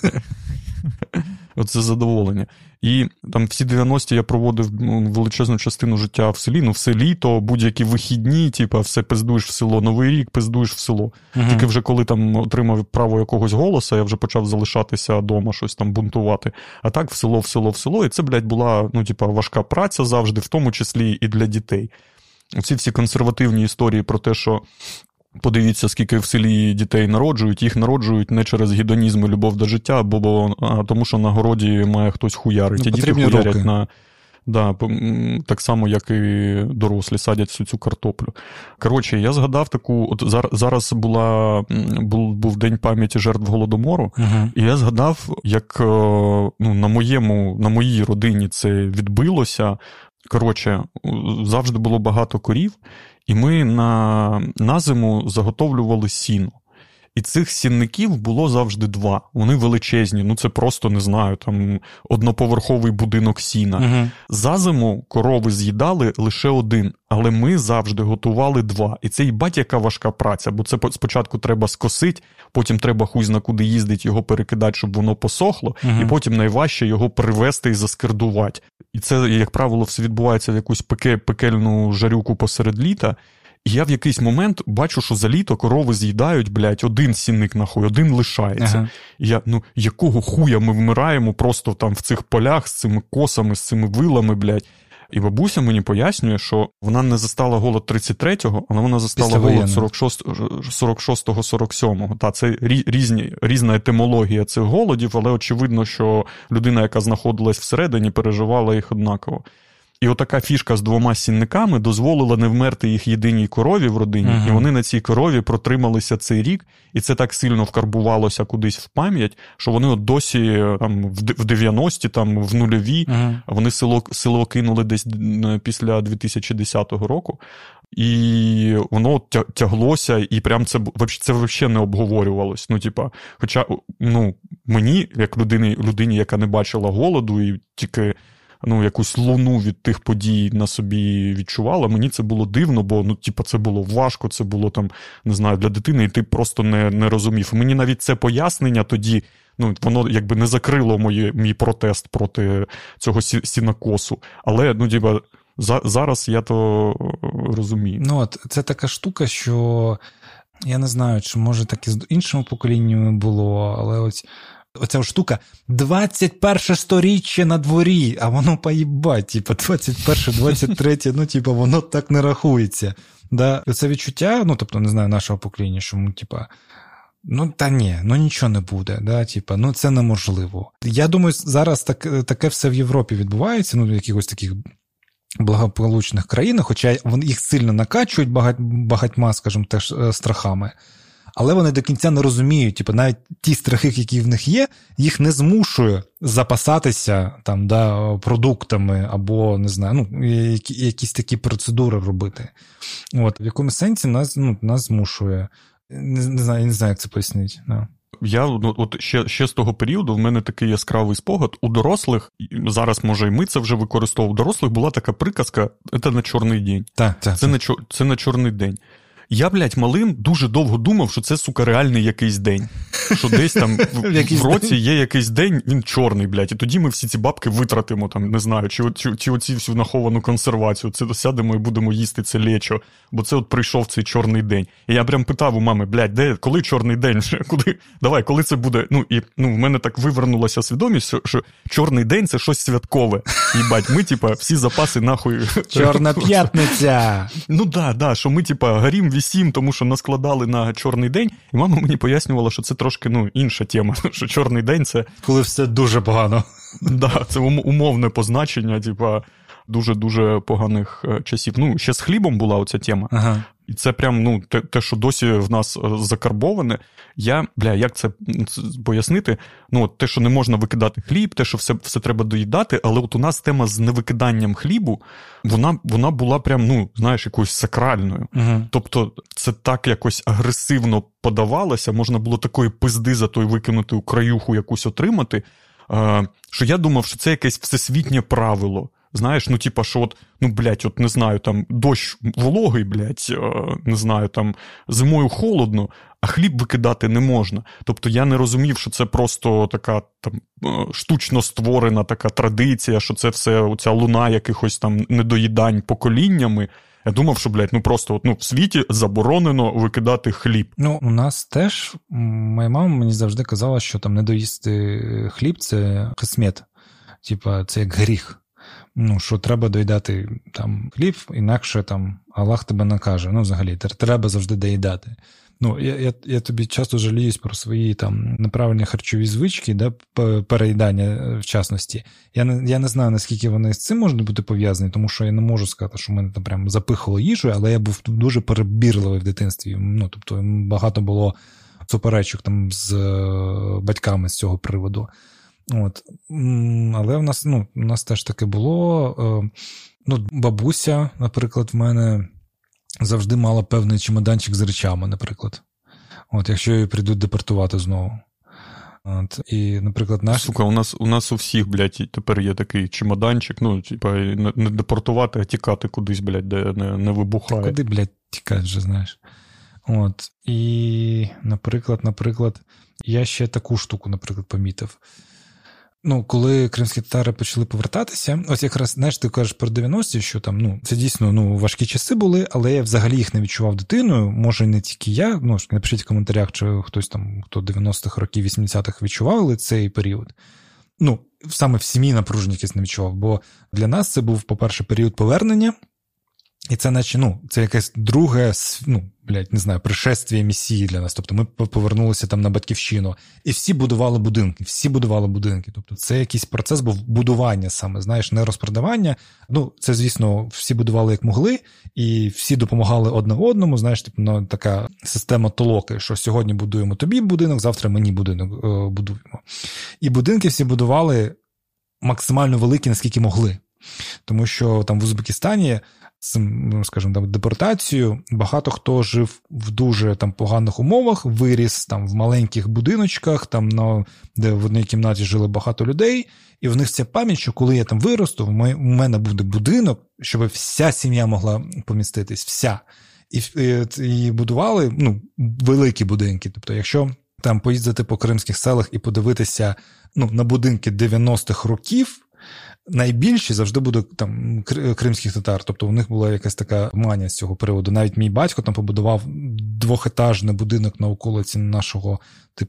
Оце задоволення. І там всі дев'яності я проводив величезну частину життя в селі. Ну, все літо, будь-які вихідні, типу, все пиздуєш в село. Новий рік пиздуєш в село. Uh-huh. Тільки вже коли там отримав право якогось голоса, я вже почав залишатися вдома, щось там бунтувати. А так в село, в село, в село. І це, блядь, була, ну, типу, важка праця завжди, в тому числі і для дітей. Оці всі консервативні історії про те, що подивіться, скільки в селі дітей народжують. Їх народжують не через гедонізм і любов до життя, бо, бо а тому, що на городі має хтось хуярить. Ну, діти хуярять роки. на... Да, так само, як і дорослі, садять всю цю картоплю. Коротше, я згадав таку... От зараз була, був, був День пам'яті жертв Голодомору, uh-huh. і я згадав, як ну, на, моєму, на моїй родині це відбилося. Коротше, завжди було багато корів, і ми на, на зиму заготовлювали сіно. І цих сінників було завжди два. Вони величезні, ну це просто, не знаю, там одноповерховий будинок сіна. Угу. За зиму корови з'їдали лише один, але ми завжди готували два. І це, їбать, яка важка праця, бо це спочатку треба скосити, потім треба хуй зна куди їздить, його перекидати, щоб воно посохло, угу. і потім найважче його привезти і заскердувати. І це, як правило, все відбувається в якусь пеке, пекельну жарюку посеред літа. І я в якийсь момент бачу, що за літо корови з'їдають, блядь, один сінник нахуй, один лишається. Ага. І я, ну, якого хуя ми вмираємо просто там в цих полях з цими косами, з цими вилами, блядь. І бабуся мені пояснює, що вона не застала голод тридцять третього, але вона застала голод сорок шостого сорок сьомого. Та, це різні, різна етимологія цих голодів, але очевидно, що людина, яка знаходилась всередині, переживала їх однаково. І отака фішка з двома сінниками дозволила не вмерти їх єдиній корові в родині, uh-huh. і вони на цій корові протрималися цей рік, і це так сильно вкарбувалося кудись в пам'ять, що вони от досі там, в дев'яності, там, в нульові, uh-huh. вони село, село кинули десь після дві тисячі десятого року, і воно тяглося, і прям це, це взагалі не обговорювалось. Ну, типа, хоча, ну, мені, як людині, людині, яка не бачила голоду, і тільки ну, якусь луну від тих подій на собі відчувала, мені це було дивно, бо, ну, типу, це було важко, це було, там, не знаю, для дитини, і ти просто не, не розумів. Мені навіть це пояснення тоді, ну, воно, якби, не закрило мої, мій протест проти цього сінокосу. Але, ну, типу, за, зараз я то розумію. Ну, от, це така штука, що, я не знаю, чи, може, так і з іншими поколіннями було, але ось оця штука двадцять перше сторіччя на дворі, а воно поїбать, типу, двадцять перше, двадцять третє, ну, типу, воно так не рахується. Да? Це відчуття, ну, тобто, не знаю, нашого покоління, що ми, типу, ну, та ні, ну, нічого не буде, да? Типу, ну, це неможливо. Я думаю, зараз так, таке все в Європі відбувається, ну, в якихось таких благополучних країнах, хоча їх сильно накачують багать, багатьма, скажімо, теж страхами. Але вони до кінця не розуміють, типу, навіть ті страхи, які в них є, їх не змушує запасатися там, да, продуктами або, не знаю, ну, якісь такі процедури робити. От, в якомусь сенсі нас, ну, нас змушує. Не, не знаю, я не знаю, як це пояснити. No. Я, ну, от ще, ще з того періоду в мене такий яскравий спогад. У дорослих, зараз, може, і ми це вже використовували, у дорослих була така приказка, це на чорний день. Так, так, це, так. На, це на чорний день. я, блядь, малим дуже довго думав, що це, сука, реальний якийсь день. Що десь там в, в році є якийсь день, він чорний, блядь, і тоді ми всі ці бабки витратимо, там, не знаю, чи, чи, чи оці всю наховану консервацію, це сядемо і будемо їсти це лечо, бо це от прийшов цей чорний день. І я прям питав у мами, блядь, де, коли чорний день? Куди? Давай, коли це буде? Ну, і ну, в мене так вивернулася свідомість, що, що чорний день – це щось святкове. Їбать, ми, типа, всі запаси нахуй... Чорна п'ятниця! Ну, да, да, що ми, типа, горім вісім, тому що наскладали на чорний день, і мама мені пояснювала, що це трошки, ну, інша тема, що чорний день – це... Коли все дуже погано. Да, це умовне позначення, типа, дуже-дуже поганих часів. Ну, ще з хлібом була оця тема. Ага. І це прям, ну, те, те, що досі в нас закарбоване. Я, бля, як це пояснити? Ну, от те, що не можна викидати хліб, те, що все, все треба доїдати, але от у нас тема з невикиданням хлібу, вона, вона була прям, ну, знаєш, якоюсь сакральною. Угу. Тобто це так якось агресивно подавалося, можна було такої пизди за той викинуту краюху якусь отримати, що я думав, що це якесь всесвітнє правило. Знаєш, ну, типа, що от, ну, блядь, от, не знаю, там, дощ вологий, блядь, не знаю, там, зимою холодно, а хліб викидати не можна. Тобто я не розумів, що це просто така, там, штучно створена така традиція, що це все, оця луна якихось там недоїдань поколіннями. Я думав, що, блядь, ну, просто, от, ну, в світі заборонено викидати хліб. Ну, у нас теж, моя мама мені завжди казала, що там не доїсти хліб – це хисмет. Типа, це як гріх. Ну, що треба доїдати там хліб, інакше там Аллах тебе накаже. Ну, взагалі, треба завжди доїдати. Ну, я, я, я тобі часто жаліюсь про свої там неправильні харчові звички, да, переїдання в частності. Я не, я не знаю, наскільки вони з цим можуть бути пов'язані, тому що я не можу сказати, що мене там прям запихало їжею, але я був дуже перебірливий в дитинстві. Ну, тобто, багато було суперечок там з батьками з цього приводу. От. Але в нас, ну, у нас теж таке було. Ну, бабуся, наприклад, в мене завжди мала певний чемоданчик з речами, наприклад. От, якщо її прийдуть депортувати знову. От. І, наприклад, наш... Сука, у нас, у нас у всіх, блядь, тепер є такий чемоданчик, ну, типа, не депортувати, а тікати кудись, блядь, де не, не вибухає. Та куди, блядь, тікати вже, знаєш. От. І, наприклад, наприклад, я ще таку штуку, наприклад, помітив. Ну, коли кримські татари почали повертатися, ось якраз, знаєш, ти кажеш про дев'яності, що там, ну, це дійсно, ну, важкі часи були, але я взагалі їх не відчував дитиною, може, не тільки я, ну, напишіть в коментарях, чи хтось там, хто дев'яностих років, вісімдесятих відчували цей період. Ну, саме в сім'ї напруження якесь не відчував, бо для нас це був, по-перше, період повернення, і це наче, ну, це якесь друге, ну, блядь, не знаю, пришествие Месії для нас. Тобто ми повернулися там на Батьківщину, і всі будували будинки, всі будували будинки. Тобто це якийсь процес був будування саме, знаєш, не розпродавання. Ну, це, звісно, всі будували як могли, і всі допомагали одне одному, знаєш, типу, ну, така система толоки, що сьогодні будуємо тобі будинок, завтра мені будинок е, будуємо. І будинки всі будували максимально великі, наскільки могли. Тому що там в Узбекистані цим, скажімо, там, депортацією багато хто жив в дуже там поганих умовах, виріс там в маленьких будиночках, там, на, де в одній кімнаті жили багато людей, і в них ця пам'ять, що коли я там виросту, в мене буде будинок, щоб вся сім'я могла поміститись, вся. І, і, і будували, ну, великі будинки. Тобто, якщо там поїздити по кримських селах і подивитися, ну, на будинки дев'яностих років, найбільші завжди буде там кримських татар, тобто у них була якась така манія з цього приводу. Навіть мій батько там побудував двохетажний будинок на околиці нашого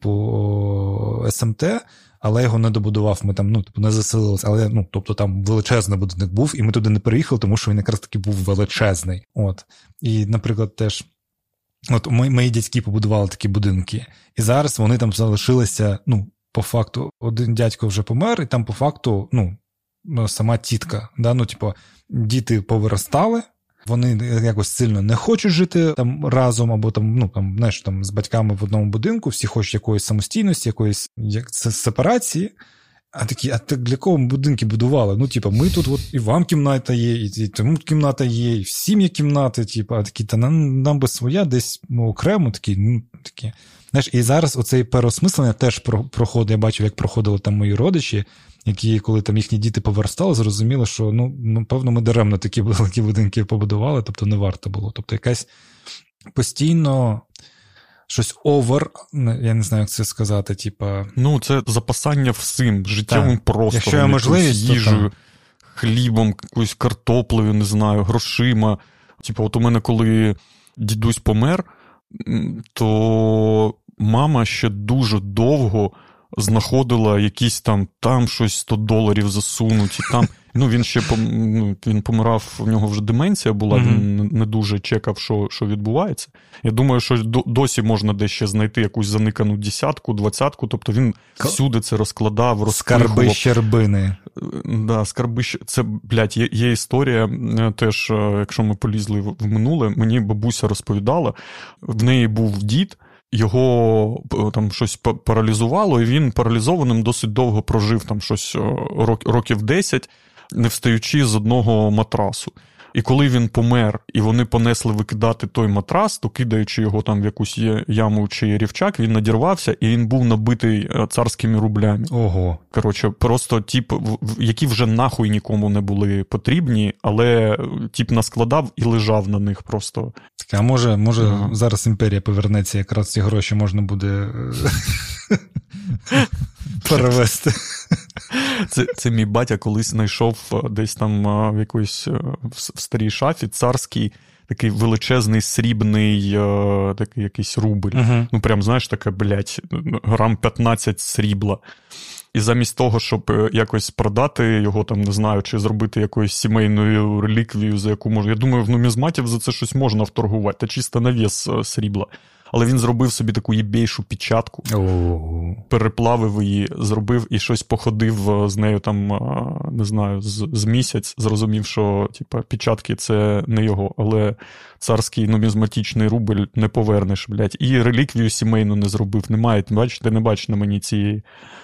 типу ес ем те, але його не добудував, ми там, ну, типу, не заселилися, але, ну, тобто там величезний будинок був, і ми туди не переїхали, тому що він якраз таки був величезний. От. І, наприклад, теж от мої, мої дядьки побудували такі будинки, і зараз вони там залишилися, ну, по факту, один дядько вже помер, і там по факту, ну, сама тітка, да, ну, типу, діти повиростали, вони якось сильно не хочуть жити там разом, або там, ну, там, знаєш, там з батьками в одному будинку, всі хочуть якоїсь самостійності, якоїсь як це, сепарації, а такі, а так для кого ми будинки будували? Ну, типу, ми тут, от, і вам кімната є, і, і тому кімната є, і всім є кімнати, типу, а такі, та нам, нам би своя десь, ну, окремо, такі, ну, такі. Знаєш, і зараз оцей переосмислення теж проходить, я бачив, як проходили там мої родичі, які, коли там їхні діти повиростали, зрозуміли, що, ну, напевно, ми даремно такі великі будинки побудували, тобто не варто було. Тобто якась постійно щось овер, я не знаю, як це сказати, типа... Ну, це запасання всім, життєвим простором, якщо є можливість, їжею, хлібом, якоюсь картоплею, не знаю, грошима. Типу, от у мене, коли дідусь помер, то мама ще дуже довго знаходила якісь там, там щось сто доларів засунуті, там... Ну, він ще ну, він помирав, в нього вже деменція була, mm-hmm. він не дуже чекав, що, що відбувається. Я думаю, що досі можна десь ще знайти якусь заникану десятку, двадцятку, тобто він К... всюди це розкладав, розпихував. Скарби-щербини. Да, скарби, це, блядь, є, є історія теж, якщо ми полізли в минуле, мені бабуся розповідала, в неї був дід, його там щось паралізувало, і він паралізованим досить довго прожив, там щось років десять, не встаючи з одного матрасу. І коли він помер, і вони понесли викидати той матрас, то кидаючи його там в якусь яму чи рівчак, він надірвався, і він був набитий царськими рублями. Ого. Коротше, просто тип, які вже нахуй нікому не були потрібні, але тип наскладав і лежав на них просто. А може, може ага. зараз імперія повернеться, якраз ці гроші можна буде перевести. Це, це мій батя колись знайшов десь там в якоїсь в старій шафі царський такий величезний срібний такий якийсь рубль. Uh-huh. Ну прям, знаєш, таке, блядь, грам п'ятнадцять срібла. І замість того, щоб якось продати його, там, не знаю, чи зробити якоюсь сімейною реліквією, за яку можна... Я думаю, в нумізматів за це щось можна вторгувати, та чисто на вес срібла. Але він зробив собі таку єбейшу печатку, oh. переплавив її, зробив і щось походив з нею там, не знаю, з, з місяць, зрозумів, що типа, печатки це не його, але царський нумізматичний рубль не повернеш, блядь. І реліквію сімейну не зробив, немає, бачите, не бачиш на мені цієї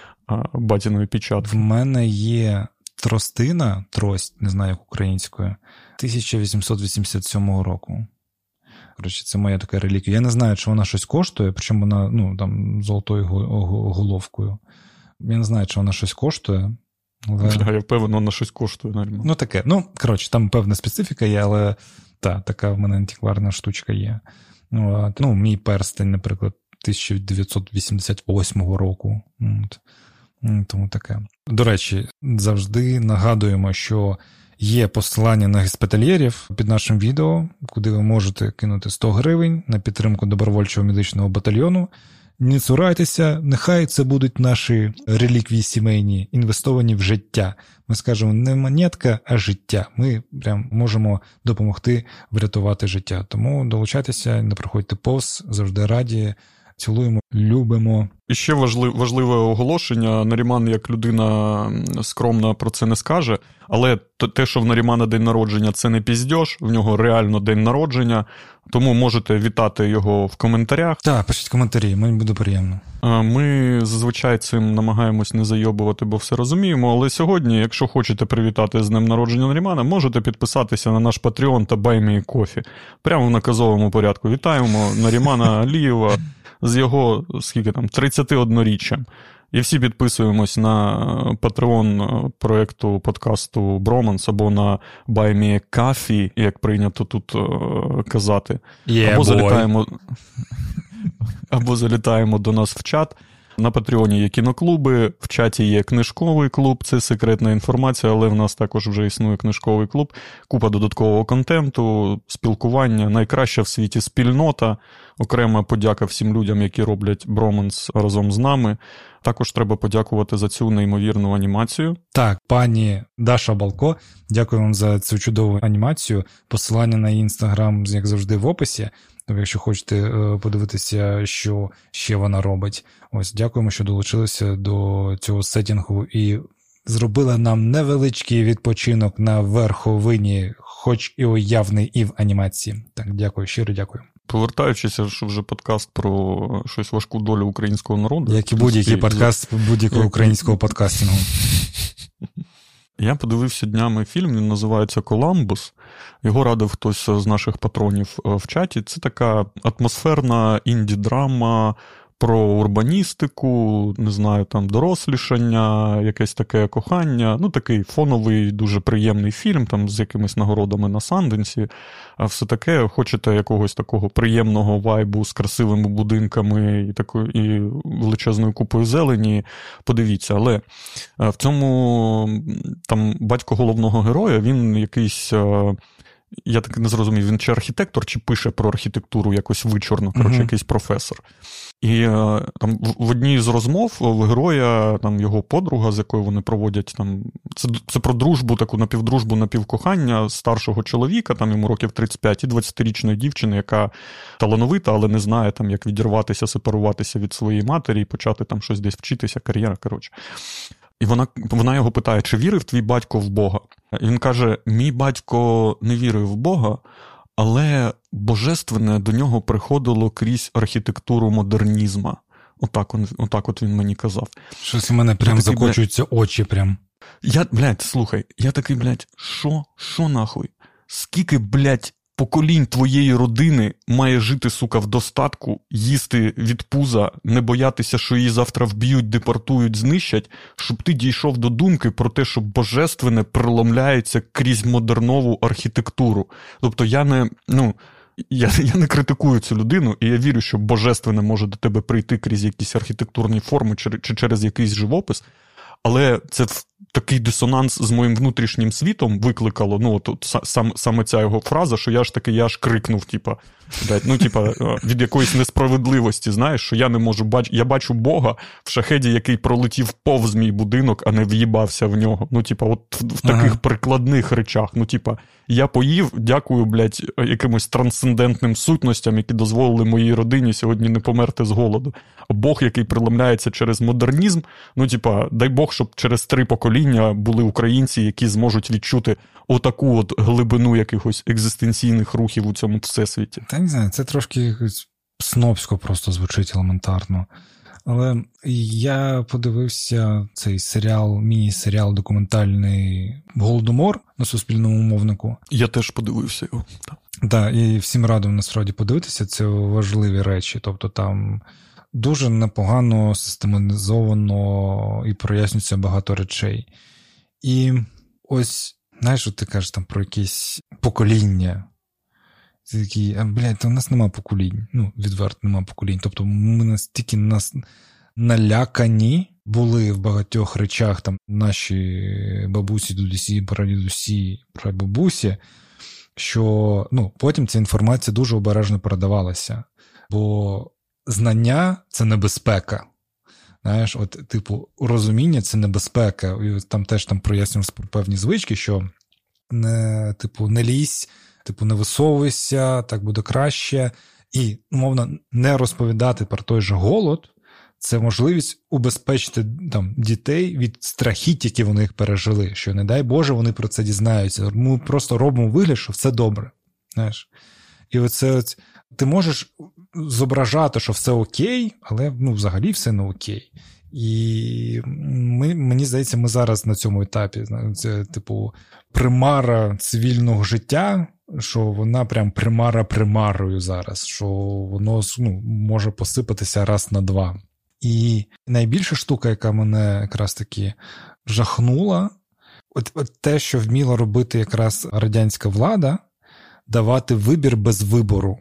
батіної печатки. В мене є тростина, трость, не знаю, як українською, тисяча вісімсот вісімдесят сьомого року. Коротше, це моя така реліквія. Я не знаю, чи вона щось коштує, причому вона, ну, там, золотою головкою. Я не знаю, чи вона щось коштує. Але... Я впевнений, вона щось коштує, навіть. Ну, таке. Ну, коротше, там певна специфіка є, але та, така в мене антикварна штучка є. Ну, ну мій перстень, наприклад, тисяча дев'ятсот вісімдесят восьмого року. От. Тому таке. До речі, завжди нагадуємо, що є посилання на госпітальєрів під нашим відео, куди ви можете кинути сто гривень на підтримку добровольчого медичного батальйону. Не цурайтеся, нехай це будуть наші реліквії сімейні, інвестовані в життя. Ми скажемо, не монетка, а життя. Ми прям можемо допомогти врятувати життя. Тому долучайтеся, не проходьте повз, завжди раді. Цілуємо, любимо. І ще важливе, важливе оголошення. Наріман, як людина скромна, про це не скаже, але те, що в Нарімана день народження, це не піздьош, в нього реально день народження, тому можете вітати його в коментарях. Так, пишіть коментарі, мені буде приємно. Ми зазвичай цим намагаємось не зайобувати, бо все розуміємо, але сьогодні, якщо хочете привітати з днем народження Нарімана, можете підписатися на наш Patreon та Buy Me Coffee. Прямо в наказовому порядку. Вітаємо Нарімана Алієва з його, скільки там, тридцятиодноріччям. І всі підписуємось на Patreon проєкту подкасту Bromance або на Buy Me Coffee, як прийнято тут казати. Yeah, або, залітаємо, або залітаємо до нас в чат. На Патреоні є кіноклуби, в чаті є книжковий клуб, це секретна інформація, але в нас також вже існує книжковий клуб, купа додаткового контенту, спілкування, найкраща в світі спільнота, окрема подяка всім людям, які роблять Bromance разом з нами. Також треба подякувати за цю неймовірну анімацію. Так, пані Даша Балко, дякую вам за цю чудову анімацію. Посилання на її інстаграм, як завжди, в описі. Тобто, якщо хочете подивитися, що ще вона робить. Ось, дякуємо, що долучилися до цього сеттінгу і зробили нам невеличкий відпочинок на верховині, хоч і уявний, і в анімації. Так, дякую, щиро дякую. Повертаючись, що вже подкаст про щось важку долю українського народу. Як і будь-який подкаст будь-якого українського подкастингу. Я подивився днями фільм, він називається «Коламбус». Його радив хтось з наших патронів в чаті. Це така атмосферна інді-драма про урбаністику, не знаю, там дорослішання, якесь таке кохання. Ну, такий фоновий, дуже приємний фільм, там з якимись нагородами на Санденсі. А все таке, хочете якогось такого приємного вайбу з красивими будинками і такою і величезною купою зелені, подивіться. Але в цьому там батько головного героя, він якийсь... Я так не зрозумів, він чи архітектор, чи пише про архітектуру якось вичорно, коротше, mm-hmm. якийсь професор. І там в одній з розмов в героя, там його подруга, з якою вони проводять, там, це, це про дружбу, таку напівдружбу, напівкохання старшого чоловіка, там йому років тридцять п'ять, і двадцятирічної дівчини, яка талановита, але не знає, там, як відірватися, сепаруватися від своєї матері і почати там щось десь вчитися, кар'єра, коротше. І вона, вона його питає, чи вірив твій батько в Бога? І він каже, мій батько не вірив в Бога, але божественне до нього приходило крізь архітектуру модернізму. Отак, он, отак от він мені казав. Щось у мене прям такий, закочуються блядь, очі прям. Я, блядь, слухай, я такий, блядь, що? Що нахуй? Скільки, блядь, поколінь твоєї родини має жити, сука, в достатку, їсти від пуза, не боятися, що її завтра вб'ють, депортують, знищать, щоб ти дійшов до думки про те, що божественне преломляється крізь модернову архітектуру. Тобто я не, ну, я, я не критикую цю людину, і я вірю, що божественне може до тебе прийти крізь якісь архітектурні форми чи, чи через якийсь живопис, але це такий дисонанс з моїм внутрішнім світом викликало, ну, от, от сам, саме ця його фраза, що я ж таки, я ж крикнув, типа, ну, типа, від якоїсь несправедливості, знаєш, що я не можу бачити, я бачу Бога в шахеді, який пролетів повз мій будинок, а не в'їбався в нього. Ну, типа, от в таких ага. прикладних речах, ну, типа, я поїв, дякую, блядь, якимось трансцендентним сутностям, які дозволили моїй родині сьогодні не померти з голоду. А Бог, який преломляється через модернізм, ну, типа, дай Бог, щоб через три покоління були українці, які зможуть відчути отаку от глибину якихось екзистенційних рухів у цьому всесвіті. Та не знаю, це трошки якось снобсько просто звучить елементарно. Але я подивився цей серіал, міні-серіал документальний «Голодомор» на Суспільному мовнику. Я теж подивився його. Так, да, і всім радом насправді подивитися, це важливі речі. Тобто там дуже непогано систематизовано і прояснюється багато речей. І ось, знаєш, от ти кажеш там про якісь покоління. Це такі, а, блядь, у нас нема поколінь. Ну, відверто нема поколінь. Тобто ми настільки нас налякані були в багатьох речах, там наші бабусі, дідусі, прадідусі, прабабусі, що, ну, потім ця інформація дуже обережно передавалася. Бо знання – це небезпека. Знаєш, от, типу, розуміння – це небезпека. І там теж там прояснювалися про певні звички, що не, типу, не лізь, типу, не висовуйся, так буде краще. І, умовно, не розповідати про той же голод – це можливість убезпечити там дітей від страхіть, які вони їх пережили. Що, не дай Боже, вони про це дізнаються. Ми просто робимо вигляд, що все добре. Знаєш? І оце от, ти можеш зображати, що все окей, але, ну, взагалі все не окей. І ми, мені здається, ми зараз на цьому етапі, це, типу, примара цивільного життя, що вона прям примара примарою зараз, що воно, ну, може посипатися раз на два. І найбільша штука, яка мене якраз таки жахнула, от, от те, що вміла робити якраз радянська влада, давати вибір без вибору.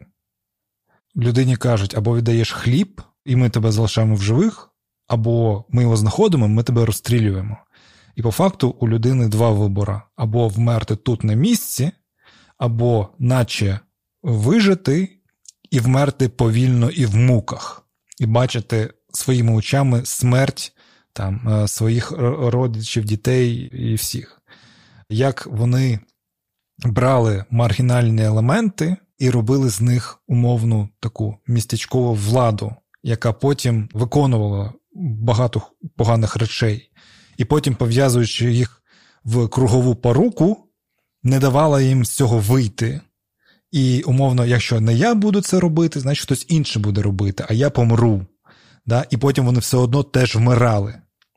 Людині кажуть, або віддаєш хліб, і ми тебе залишаємо в живих, або ми його знаходимо, ми тебе розстрілюємо. І по факту у людини два вибори. Або вмерти тут на місці, або наче вижити і вмерти повільно і в муках. І бачити своїми очами смерть там, своїх родичів, дітей і всіх. Як вони брали маргінальні елементи і робили з них умовну таку містечкову владу, яка потім виконувала багато поганих речей. І потім, пов'язуючи їх в кругову поруку, не давала їм з цього вийти. І, умовно, якщо не я буду це робити, значить хтось інший буде робити, а я помру. Да? І потім вони все одно теж вмирали.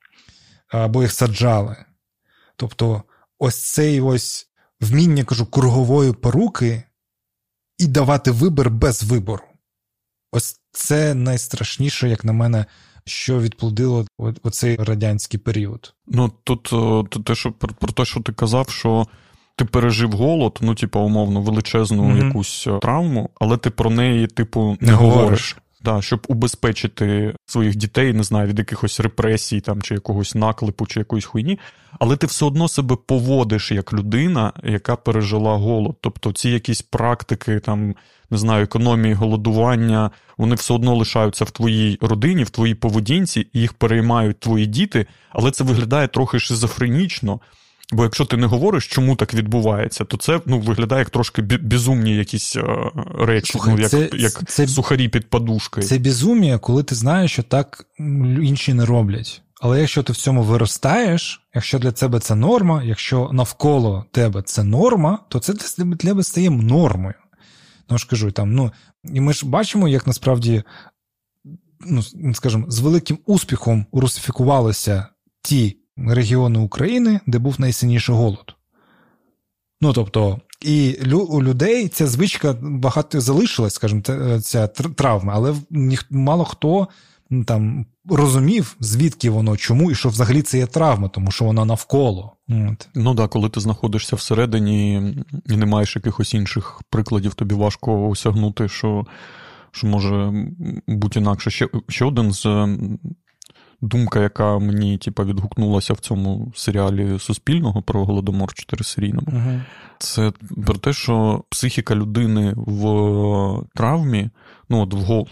Або їх саджали. Тобто, ось цей ось вміння, кажу, кругової поруки і давати вибір без вибору. Ось це найстрашніше, як на мене, що відплодило оцей радянський період. Ну, тут те, що, про те, що ти казав, що ти пережив голод, ну, типу, умовно, величезну mm-hmm. якусь травму, але ти про неї, типу, не, не говориш. говориш. Да, щоб убезпечити своїх дітей, не знаю, від якихось репресій там, чи якогось наклепу, чи якоїсь хуйні, але ти все одно себе поводиш як людина, яка пережила голод. Тобто ці якісь практики, там, не знаю, економії, голодування, вони все одно лишаються в твоїй родині, в твоїй поведінці, і їх переймають твої діти, але це виглядає трохи шизофренічно. Бо якщо ти не говориш, чому так відбувається, то це, ну, виглядає як трошки безумні якісь е, речі, Слухай, ну, як, це, як це, сухарі під подушкою. Це безум'я, коли ти знаєш, що так інші не роблять. Але якщо ти в цьому виростаєш, якщо для тебе це норма, якщо навколо тебе це норма, то це для тебе стає нормою. Ну, ж кажу, там, ну, і ми ж бачимо, як насправді, ну, скажімо, з великим успіхом русифікувалися ті регіони України, де був найсильніший голод. Ну, тобто, і у людей ця звичка багато залишилась, скажімо, ця травма, але мало хто там розумів, звідки воно, чому, і що взагалі це є травма, тому що вона навколо. От. Ну так, да, коли ти знаходишся всередині і не маєш якихось інших прикладів, тобі важко осягнути, що, що може бути інакше. Ще, ще один з... Думка, яка мені типу, відгукнулася в цьому серіалі Суспільного про Голодомор чотирисерійному, uh-huh. це про те, що психіка людини в травмі, ну от в гол...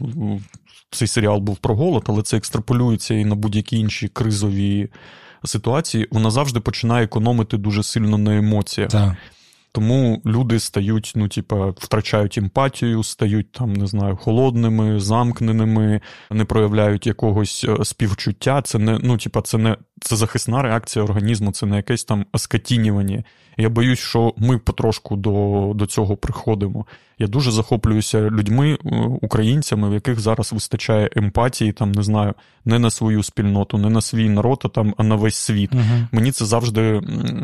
цей серіал був про голод, але це екстраполюється і на будь-які інші кризові ситуації, вона завжди починає економити дуже сильно на емоціях. Uh-huh. Тому люди стають, ну, типа, втрачають емпатію, стають, там, не знаю, холодними, замкненими, не проявляють якогось співчуття. Це не, ну, типа, це не, це захисна реакція організму, це не якесь там оскотінювання. Я боюсь, що ми потрошку до, до цього приходимо. Я дуже захоплююся людьми, українцями, в яких зараз вистачає емпатії, там, не знаю, не на свою спільноту, не на свій народ, а, там, а на весь світ. Uh-huh. Мені це завжди,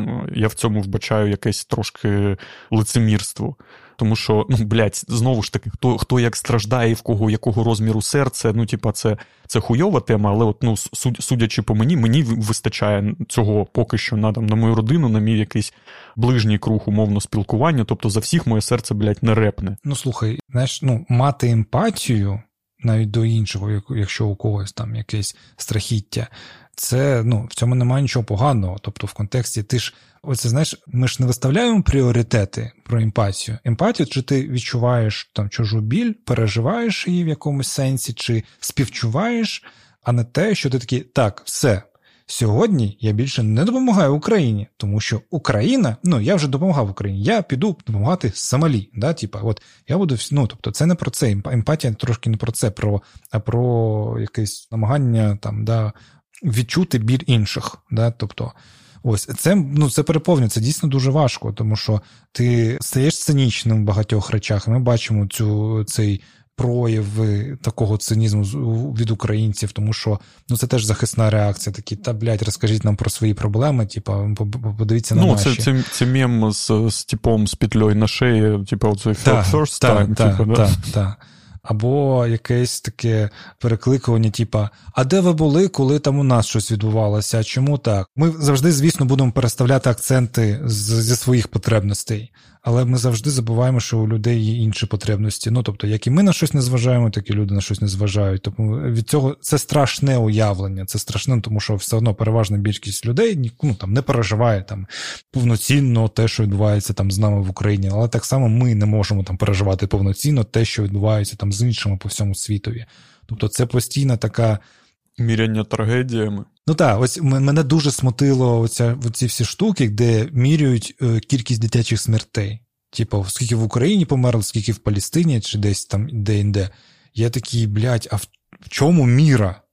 я в цьому вбачаю якесь трошки лицемірство. Тому що, ну, блядь, знову ж таки, хто, хто як страждає, в кого якого розміру серце, ну, типа, це, це хуйова тема, але, от, ну, судячи по мені, мені вистачає цього поки що на, там, на мою родину, на мій якийсь ближній круг умовно спілкування, тобто за всіх моє серце, блядь, не репне. Ну, слухай, знаєш, ну, мати емпатію навіть до іншого, якщо у когось там якесь страхіття, це, ну, в цьому немає нічого поганого, тобто в контексті ти ж, оце, знаєш, ми ж не виставляємо пріоритети про емпатію. Емпатію, чи ти відчуваєш там чужу біль, переживаєш її в якомусь сенсі, чи співчуваєш, а не те, що ти такий, так, все, сьогодні я більше не допомагаю Україні, тому що Україна, ну, я вже допомагав Україні, я піду допомагати Сомалі, да, типа, от, я буду, ну, тобто, це не про це, емпатія трошки не про це, про, а про якесь намагання, там, да, відчути біль інших, да, тобто, ось, це, ну, це переповнює, це дійсно дуже важко, тому що ти стаєш цинічним в багатьох речах, ми бачимо цю, цей прояв такого цинізму від українців, тому що, ну, це теж захисна реакція, такі, та, блядь, розкажіть нам про свої проблеми, типа, подивіться на ну, наші. Ну, це, це, це мем з, з типом з петлею на шиї, типа, оцей first time. Так, так, так, так. Або якесь таке перекликування, типа, а де ви були, коли там у нас щось відбувалося, а чому так? Ми завжди, звісно, будемо переставляти акценти з, зі своїх потребностей, але ми завжди забуваємо, що у людей є інші потребності. Ну, тобто, як і ми на щось не зважаємо, так і люди на щось не зважають. Тобто, від цього це страшне уявлення, це страшне, тому що все одно переважна більшість людей, ну, там, не переживає там повноцінно те, що відбувається там з нами в Україні, але так само ми не можемо там переживати повноцінно те, що відбувається там з іншими по всьому світові. Тобто, це постійна така міряння трагедіями. Ну так, ось мене дуже смутило оця, оці всі штуки, де міряють е, кількість дитячих смертей. Типу, скільки в Україні померло, скільки в Палестині, чи десь там де-інде. Я такий, блядь, а в, в чому міра?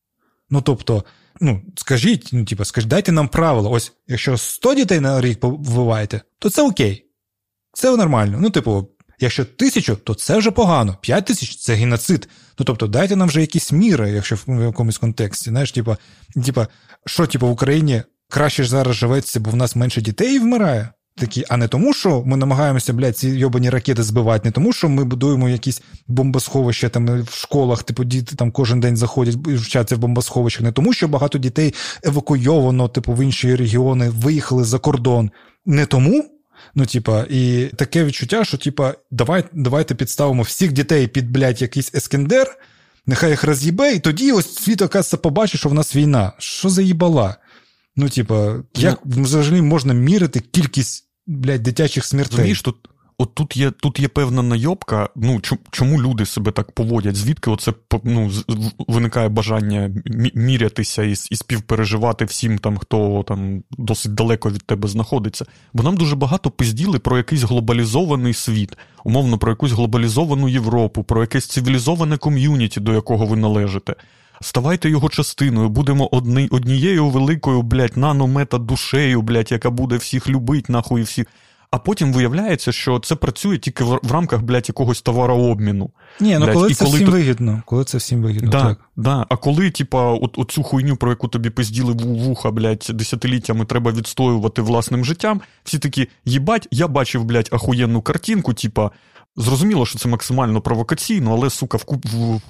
Ну, тобто, ну, скажіть, ну, типу, скажіть, дайте нам правило. Ось, якщо сто дітей на рік вбиваєте, то це окей. Це нормально. Ну, типу, якщо тисячу, то це вже погано. П'ять тисяч – це геноцид. Ну, тобто, дайте нам вже якісь міри, якщо в якомусь контексті. Знаєш, типа, типа, що, типа, в Україні краще ж зараз живеться, бо в нас менше дітей вмирає? такі, а не тому, що ми намагаємося, блядь, ці йобані ракети збивати, не тому, що ми будуємо якісь бомбосховища там в школах, типу діти там кожен день заходять і вчаться в бомбосховищах, не тому, що багато дітей евакуйовано, типу, в інші регіони, виїхали за кордон. Не тому, ну, типа, і таке відчуття, що, типа, давай, давайте підставимо всіх дітей під, блядь, якийсь Ескендер, нехай їх роз'їбе, і тоді ось світ, оказується, побачить, що в нас війна. Що за їбала? Ну, типа, як ну, взагалі можна мірити кількість, блядь, дитячих смертей? Розумієш, тут, от тут є, тут є певна найобка, ну, чому люди себе так поводять? Звідки оце, ну, виникає бажання мірятися і, і співпереживати всім там, хто там досить далеко від тебе знаходиться? Бо нам дуже багато пизділи про якийсь глобалізований світ, умовно, про якусь глобалізовану Європу, про якесь цивілізоване ком'юніті, до якого ви належите. Ставайте його частиною, будемо одні, однією великою, блядь, нано-мета-душею, блядь, яка буде всіх любить, нахуй, всіх. А потім виявляється, що це працює тільки в, в рамках, блядь, якогось товарообміну. Ні, ну блядь. коли І це коли всім то... вигідно. Коли це всім вигідно, да, так. Да. А коли, типа, от, оцю хуйню, про яку тобі пизділи в вуха, блядь, десятиліттями треба відстоювати власним життям, всі такі, їбать, я бачив, блядь, ахуєнну картинку, типа, зрозуміло, що це максимально провокаційно, але, сука, в, куп, в, в,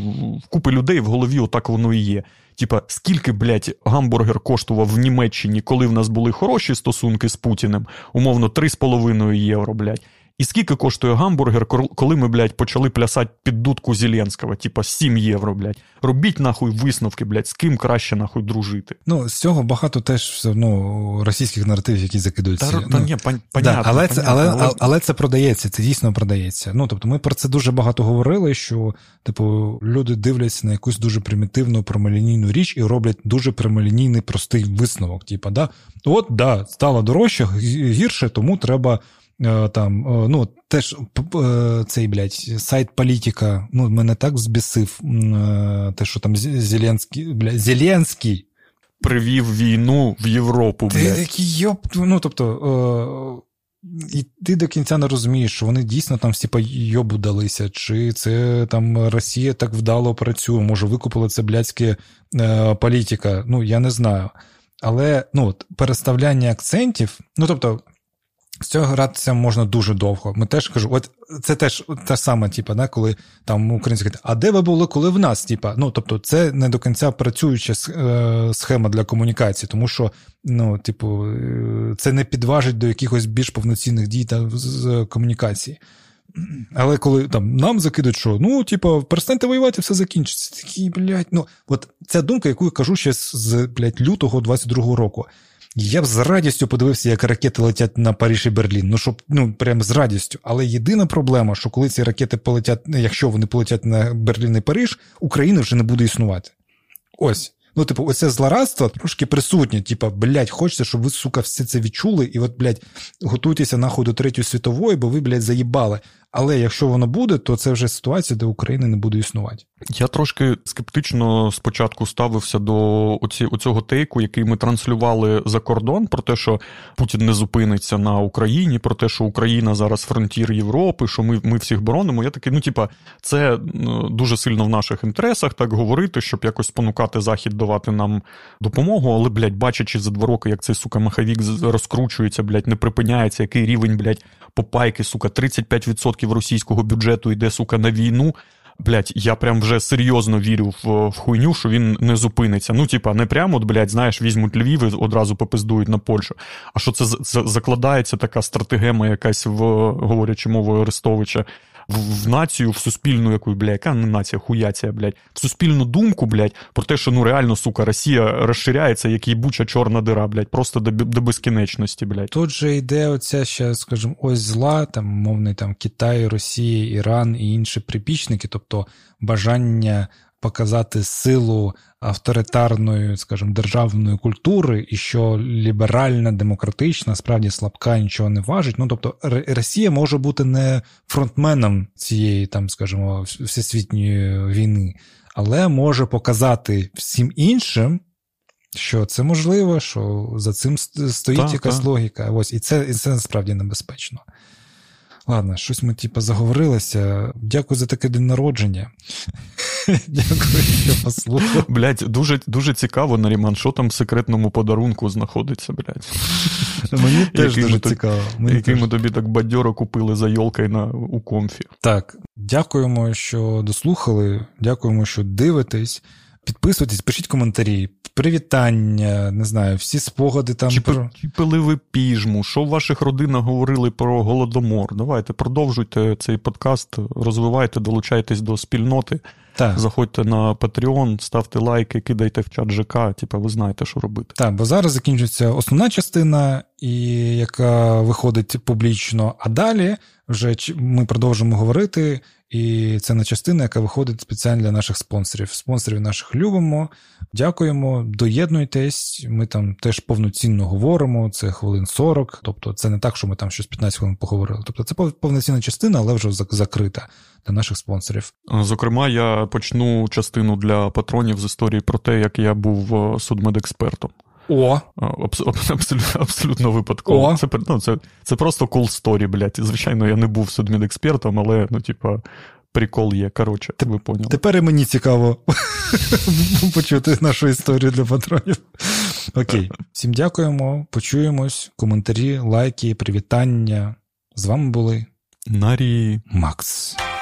в купи людей в голові отак воно і є. Типа, скільки, блядь, гамбургер коштував в Німеччині, коли в нас були хороші стосунки з Путіним, умовно, три з половиною євро, блядь. І скільки коштує гамбургер, коли ми, блядь, почали плясати під дудку Зеленського, типа сім євро, блядь. Робіть, нахуй, висновки, блядь, з ким краще, нахуй, дружити. Ну, з цього багато теж, ну, російських наративів, які закидуються. Та, ну, та ні, пон, да, понятно, але, понятно, це, але, але... але це продається, це дійсно продається. Ну, тобто, ми про це дуже багато говорили, що, типу, люди дивляться на якусь дуже примітивну прямолінійну річ і роблять дуже прямолінійний простий висновок. Типа, да, от, да, стало дорожче, гірше, тому треба там, ну, теж цей, блядь, сайт Політика, ну, мене так збісив, те, що там Зеленський, блядь, Зеленський привів війну в Європу, блядь. Ти такий, йоп, ну, тобто, і ти до кінця не розумієш, що вони дійсно там всі по йобу далися, чи це там Росія так вдало працює, може викупила це блядське Політика, ну, я не знаю. Але, ну, от, переставляння акцентів, ну, тобто, з цього гратися можна дуже довго. Ми теж кажу, от це теж те саме, типу, да, коли там українці кажуть, а де ви були, коли в нас? Типу, ну, тобто, це не до кінця працююча схема для комунікації, тому що, ну, типу, це не підважить до якихось більш повноцінних дій та з комунікації. Але коли там нам закидуть, що, ну, типу, перестаньте воювати, все закінчиться. Такі, блядь, ну, от ця думка, яку я кажу ще з, блядь, лютого двадцять другого року. Я б з радістю подивився, як ракети летять на Париж і Берлін. Ну, щоб, ну, прям з радістю. Але єдина проблема, що коли ці ракети полетять, якщо вони полетять на Берлін і Париж, Україна вже не буде існувати. Ось. Ну, типу, оце злорадство трошки присутнє. Типа, блядь, хочеться, щоб ви, сука, все це відчули, і от, блядь, готуйтеся нахуй до Третьої світової, бо ви, блядь, заїбали. Але якщо воно буде, то це вже ситуація, де Україна не буде існувати. Я трошки скептично спочатку ставився до оці, оцього тейку, який ми транслювали за кордон, про те, що Путін не зупиниться на Україні, про те, що Україна зараз фронтір Європи, що ми, ми всіх боронимо. Я такий, ну, типа, це дуже сильно в наших інтересах так говорити, щоб якось спонукати Захід давати нам допомогу, але, блядь, бачачи за два роки, як цей, сука, маховік розкручується, блядь, не припиняється, який рівень, блядь, попайки, сука, тридцять п'ять відсотків російського бюджету йде, сука, на війну. Блядь, я прям вже серйозно вірю в, в хуйню, що він не зупиниться. Ну, типа, не прямо, от, блядь, знаєш, візьмуть Львів і одразу попиздують на Польщу. А що це, це закладається така стратегема якась, в, говорячи мовою Арестовича, в, в націю, в суспільну яку, блядь, яка не нація, хуяція, блядь, в суспільну думку, блядь, про те, що, ну, реально, сука, Росія розширяється, як їбуча чорна дира, блядь, просто до, до безкінечності, блядь. Тут же йде оця ще, скажімо, ось зла, там, мовний, там, Китай, Росія, Іран і інші припічники, тобто бажання показати силу авторитарної, скажімо, державної культури, і що ліберальна, демократична, справді слабка, нічого не важить. Ну, тобто, Росія може бути не фронтменом цієї, там, скажімо, всесвітньої війни, але може показати всім іншим, що це можливо, що за цим стоїть так, якась так. логіка. Ось, і це, і це насправді небезпечно. Ладно, щось ми, типу, заговорилися. Дякую за таке день народження. Дякую, що послухав. Блядь, дуже, дуже цікаво, Наріман, що там в секретному подарунку знаходиться, блядь. Мені теж дуже цікаво. Мені який теж. Ми тобі так бадьоро купили за йолкою на, у комфі. Так, дякуємо, що дослухали, дякуємо, що дивитесь. Підписуйтесь, пишіть коментарі, привітання, не знаю, всі спогади там. Чи, про... чи пили ви піжму, що в ваших родинах говорили про Голодомор. Давайте, продовжуйте цей подкаст, розвивайте, долучайтесь до спільноти. Так. Заходьте на Patreon, ставте лайки, кидайте в чат ЖК, типу, ви знаєте, що робити. Так, бо зараз закінчується основна частина, і яка виходить публічно, а далі вже ми продовжимо говорити, і це не частина, яка виходить спеціально для наших спонсорів. Спонсорів наших любимо, дякуємо, доєднуйтесь, ми там теж повноцінно говоримо, це хвилин сорок, тобто це не так, що ми там щось п'ятнадцять хвилин поговорили. Тобто це повноцінна частина, але вже закрита для наших спонсорів. Зокрема, я почну частину для патронів з історії про те, як я був судмедекспертом. О! Абсолютно, абсолютно випадково. О. Це, ну, це, це просто cool story, блядь. Звичайно, я не був судмедекспертом, але, ну, типа, прикол є. Коротше, ви поняли. Тепер і мені цікаво почути нашу історію для патронів. Окей. Всім дякуємо, почуємось, коментарі, лайки, привітання. З вами були Нарі Макс.